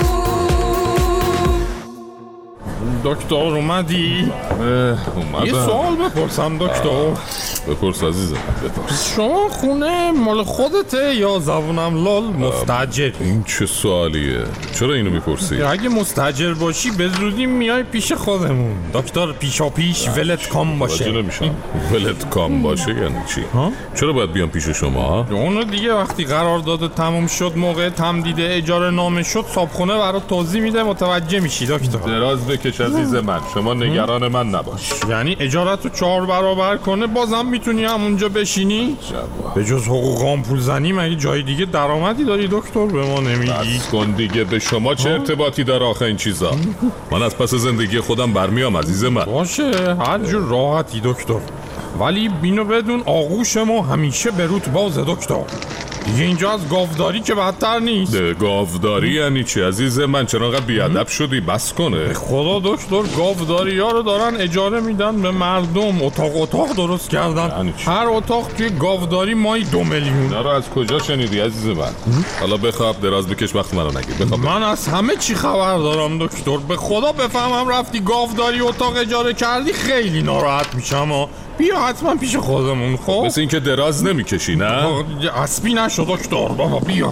دکتر اومدی؟ اومدم. یه سوال بپرسم دکتر. بپرس عزیزم بپرس. شما خونه مال خودته یا زبونم لال مستاجر؟ این چه سوالیه؟ چرا اینو میپرسی؟ اگه مستاجر باشی به زودی میای پیش خودمون. دکتر پیشا پیش ولت کام باشه. نمیشم. ولت کام باشه یعنی چی؟ چرا باید بیام پیش شما؟ اونو دیگه وقتی قرارداد تموم شد، موقع تمدید اجاره نامه شد، صابخونه برات توضیح میده، متوجه میشی دکتر. دراز بکش عزیز من، شما نگران من نباش. یعنی اجارتو 4 برابر کنه بازم میتونی همونجا بشینی؟ به جز حقوقام پول زنی مگه جای دیگه درآمدی داری دکتر؟ به ما نمیگی؟ بس کن دیگه، به شما چه ارتباطی داره آخه این چیزا؟ من از پس زندگی خودم برمیام عزیز من. باشه هر جور راحتی دکتر، ولی بینو بدون آغوش ما همیشه به روت بازه دکتر. دیگه اینجا از گاوداری که بدتر نیست. گاوداری یعنی چی عزیز من؟ چرا انقدر بیادب شدی؟ بس کنه. خدا دکتر گاوداری ها رو دارن اجاره میدن به مردم، اتاق درست کردن. یعنی هر اتاق توی گاوداری مایی 2 میلیون. اینا رو از کجا شنیدی عزیز من؟ حالا بخواب دراز بکش وقت منو نگیر. من از همه چی خبر دارم دکتر. به خدا بفهمم رفتی گاوداری اتاق اجاره کردی خیلی ناراحت میشم. بیا حتما پیش خودمون. خب مثل این که دراز نمیکشی نه؟ اسبی نشو دکتر. بابا بیا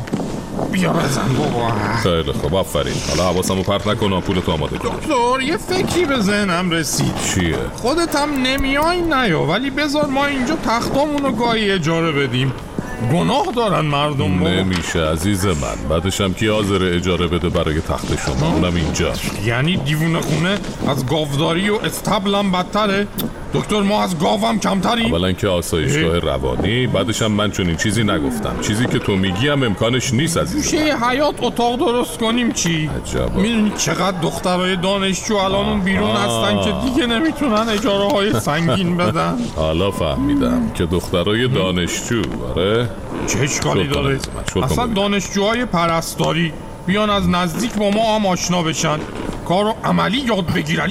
بزن بابا. خیلی خوب آفرین. حالا حواسمو پرت نکن، پولتو آماده کن. دکتر یه فکری به ذهنم رسید. چیه؟ خودت هم نمیای نیا، ولی بذار ما اینجا تختامونو گاهی اجاره بدیم. گناه دارن مردم بابا. نمیشه عزیز من، بعدش هم کی حاضر اجاره بده برای تخت شما؟ اونم اینجا. یعنی دیوونه خونه از گاوداری و استبلم بدتره؟ دکتر ما از گاوم کمتریم؟ اولا که آسایشگاه روانی، بعدش هم من چون این چیزی نگفتم. چیزی که تو میگی هم امکانش نیست عزیز. میشه حیات اتاق درست کنیم چی؟ عجبا. میدونی چقدر دخترای دانشجو الان بیرون هستن که دیگه نمیتونن اجاره های سنگین بدن. حالا فهمیدم که دخترای دانشجو. آره چه اشکالی داره؟ اصلا دانشجوهای پرستاری بیان از نزدیک با ما هم آشنا بشن، کارو عملی یاد بگیرن.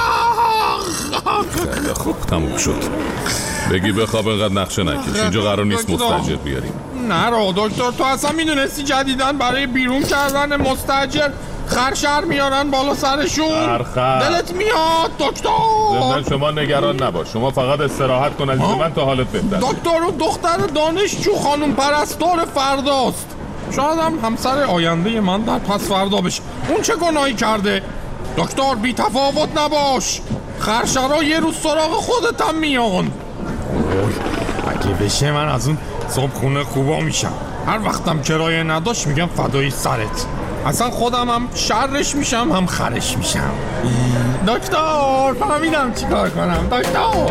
خب تموم شد. بگی بخواب اینقدر نقشه نکش. اینجا قرار نیست مستاجر بیاریم. نه را دکتر، تو اصلا میدونستی جدیدن برای بیرون کردن مستاجر خرشر میارن بالا سرشون؟ دلت میاد دکتر؟ زندان شما نگران نباش، شما فقط استراحت کن عزیز من تا حالت بهتر. دکتر و دختر دانشجو خانم پرستار فرداست. شاید هم همسر آینده من در پس فردا بشه. اون چه گناهی کرده؟ دکتر بی تفاوت نباش، خرشرها یه روز سراغ خودت هم میان. اگه بشه من از اون صبحونه خوبا میشم. هر وقتم کرایه نداشت میگم فدای سرت. اصلا خودم هم شرش میشم هم خرش میشم. دکتر فهمیدم چی کار کنم. دکتر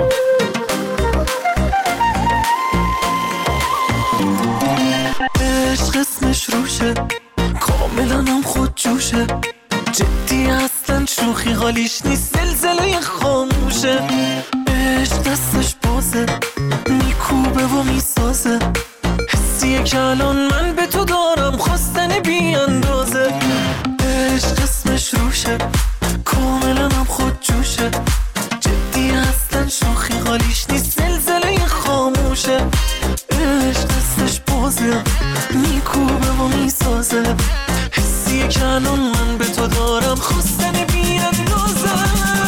عشق اسمش روشه، کاملا هم خود جوشه، جدی اصلا شوخی حالیش نیست، زلزله خاموشه. عشق دستش بازه، میکوبه و میسازه، حسیه که الان من به تو دارم، خواستن بی اندازه. عشق اسمش روشه، کاملا هم خود جوشه، جدی اصلا شوخی حالیش نیست، زلزله خاموشه. عشق دستش بازه، میکوبه و میسازه، حسیه که الان من به تو دارم، خواستن بی اندازه.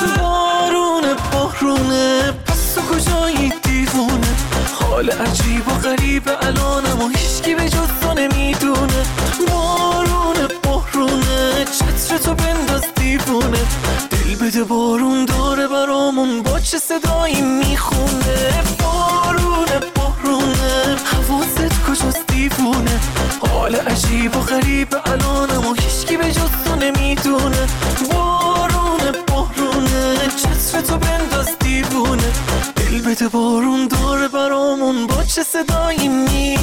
بارونه پس تو کجایی دیوونه، حال عجیب و غریب الانم و هیچکی به جز تو نمیدونه. بارونه چتر تو بنداز دیوونه، دل بده بارون داره برامون با چه صدایی میخونه. بارونه حواست کجاست دیوونه، حال عجیب و غریب الانم و هیچکی به جز تو نمیدونه. بارونه چتر تو بنداز دیوونه، دل بده بارون داره برامون صدایی